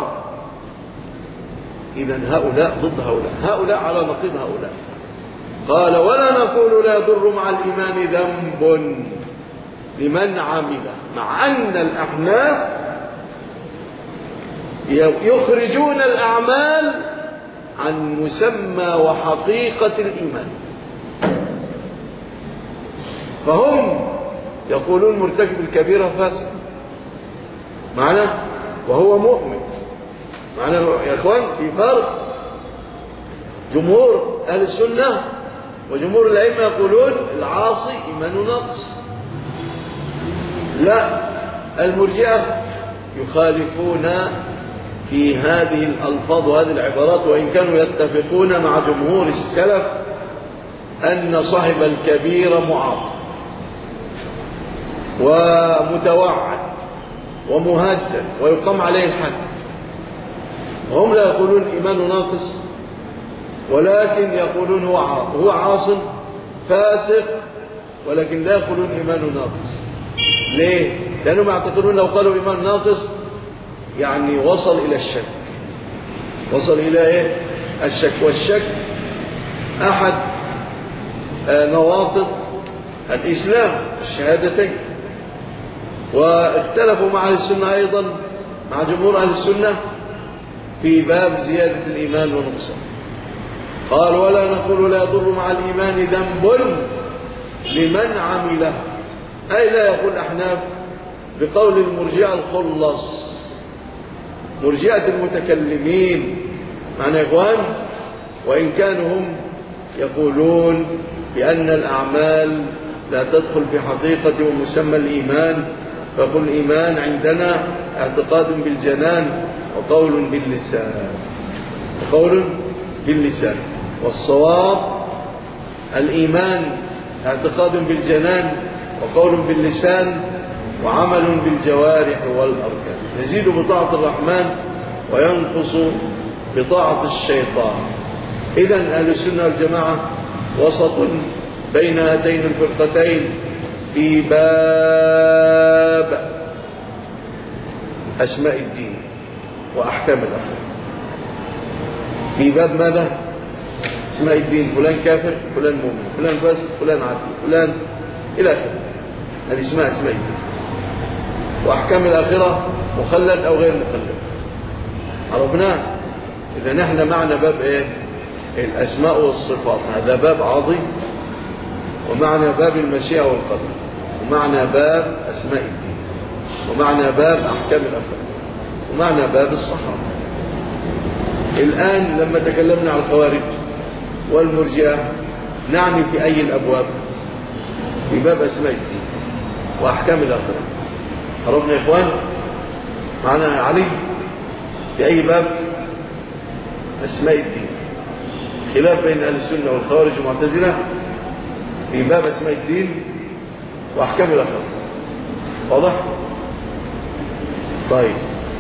إذن هؤلاء ضد هؤلاء على نقيض هؤلاء. قال ولا نقول لا يضر مع الإيمان ذنب لمن عمل، مع أن الأحناف يخرجون الأعمال عن مسمى وحقيقة الإيمان. فهم يقولون مرتكب الكبيرة فاسق معنى وهو مؤمن. معنى يا إخوان في فرق. جمهور أهل السنة وجمهور الأئمة يقولون العاصي إيمانه ناقص. لا، المرجئة يخالفون في هذه الألفاظ وهذه العبارات، وإن كانوا يتفقون مع جمهور السلف أن صاحب الكبيرة معاقب ومتوعد ومهدد ويقام عليه الحد. وهم لا يقولون إيمانه ناقص، ولكن يقولون هو عاص فاسق، ولكن لا يقولون إيمانه ناقص. ليه؟ لأنهم يعتقدون لو قالوا إيمان ناقص يعني وصل إلى الشك. وصل إلى إيه؟ الشك. والشك أحد نواقض الإسلام الشهادتين. واختلفوا مع أهل السنة أيضا مع جمهور أهل السنة في باب زيادة الإيمان ونقصه. قال ولا نقول لا يضر مع الإيمان ذنب لمن عمله، أي لا يقول الأحناف بقول المرجئة الخلص، مرجئة المتكلمين معنى يا إخوان. وإن كانوا هم يقولون بأن الأعمال لا تدخل في حقيقة ومسمى الإيمان، فقل الإيمان عندنا اعتقاد بالجنان وقول باللسان. وقول باللسان، والصواب الإيمان اعتقاد بالجنان وقول باللسان وعمل بالجوارح والأركان، يزيد بطاعة الرحمن وينقص بطاعة الشيطان. إذن أهل السنة والجماعة وسط بين هاتين الفرقتين في باب أسماء الدين وأحكام الأخلاق. في باب ماذا؟ أسماء الدين، فلان كافر، فلان مؤمن، فلان فاسق، فلان عادل، فلان إلى آخره. هذه اسمها أسماء الدين. وأحكام الآخرة مخلد أو غير مخلد. عرفناه. إذا نحن معنا باب إيه؟ الأسماء والصفات، هذا باب عظيم. ومعنا باب المشيئة والقدر، ومعنا باب أسماء الدين، ومعنا باب أحكام الآخرة، ومعنا باب الصحابة. الآن لما تكلمنا عن الخوارج والمرجئة نعني في أي الأبواب؟ في باب أسماء الدين وأحكام الآخرة. عرفنا يا إخوان؟ معنا علي في أي باب؟ أسماء الدين. خلاف بين أهل السنة والخوارج والمعتزلة في باب أسماء الدين وأحكام الآخرة. واضح؟ طيب.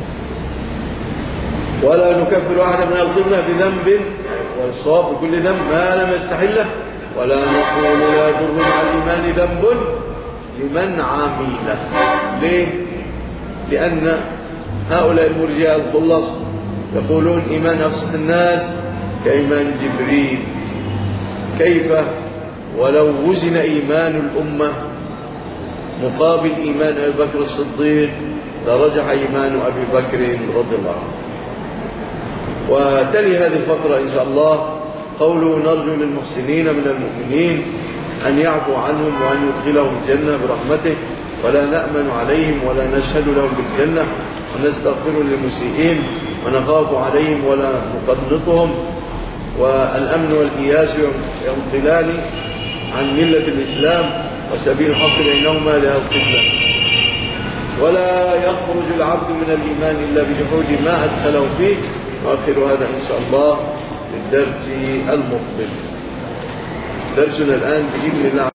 ولا نكفر أحدا من القبلة بذنب، والصواب بكل ذنب ما لم يستحله. ولا نقول لا يضر مع الإيمان ذنب لمن عمله. ليه؟ لأن هؤلاء المرجئة الخلص يقولون إيمان أفسح الناس كإيمان جبريل. كيف ولو وزن إيمان الأمة مقابل إيمان أبي بكر الصديق لرجح إيمان أبي بكر رضي الله عنه. وتلي هذه الفقرة إن شاء الله قوله نرجو للمحسنين من المؤمنين أن يعفو عنهم وأن يدخلهم الجنة برحمته، ولا نأمن عليهم ولا نشهد لهم بالجنة، ونستغفر للمسيئين ونخاف عليهم ولا نقنطهم. والأمن والإياس ينقلان عن ملة الإسلام وسبيل الحق بينهما لهذا القبلة. ولا يخرج العبد من الإيمان إلا بجحود ما أدخله فيه. وآخر هذا إن شاء الله في الدرس المقبل. درسنا الآن بإذن الله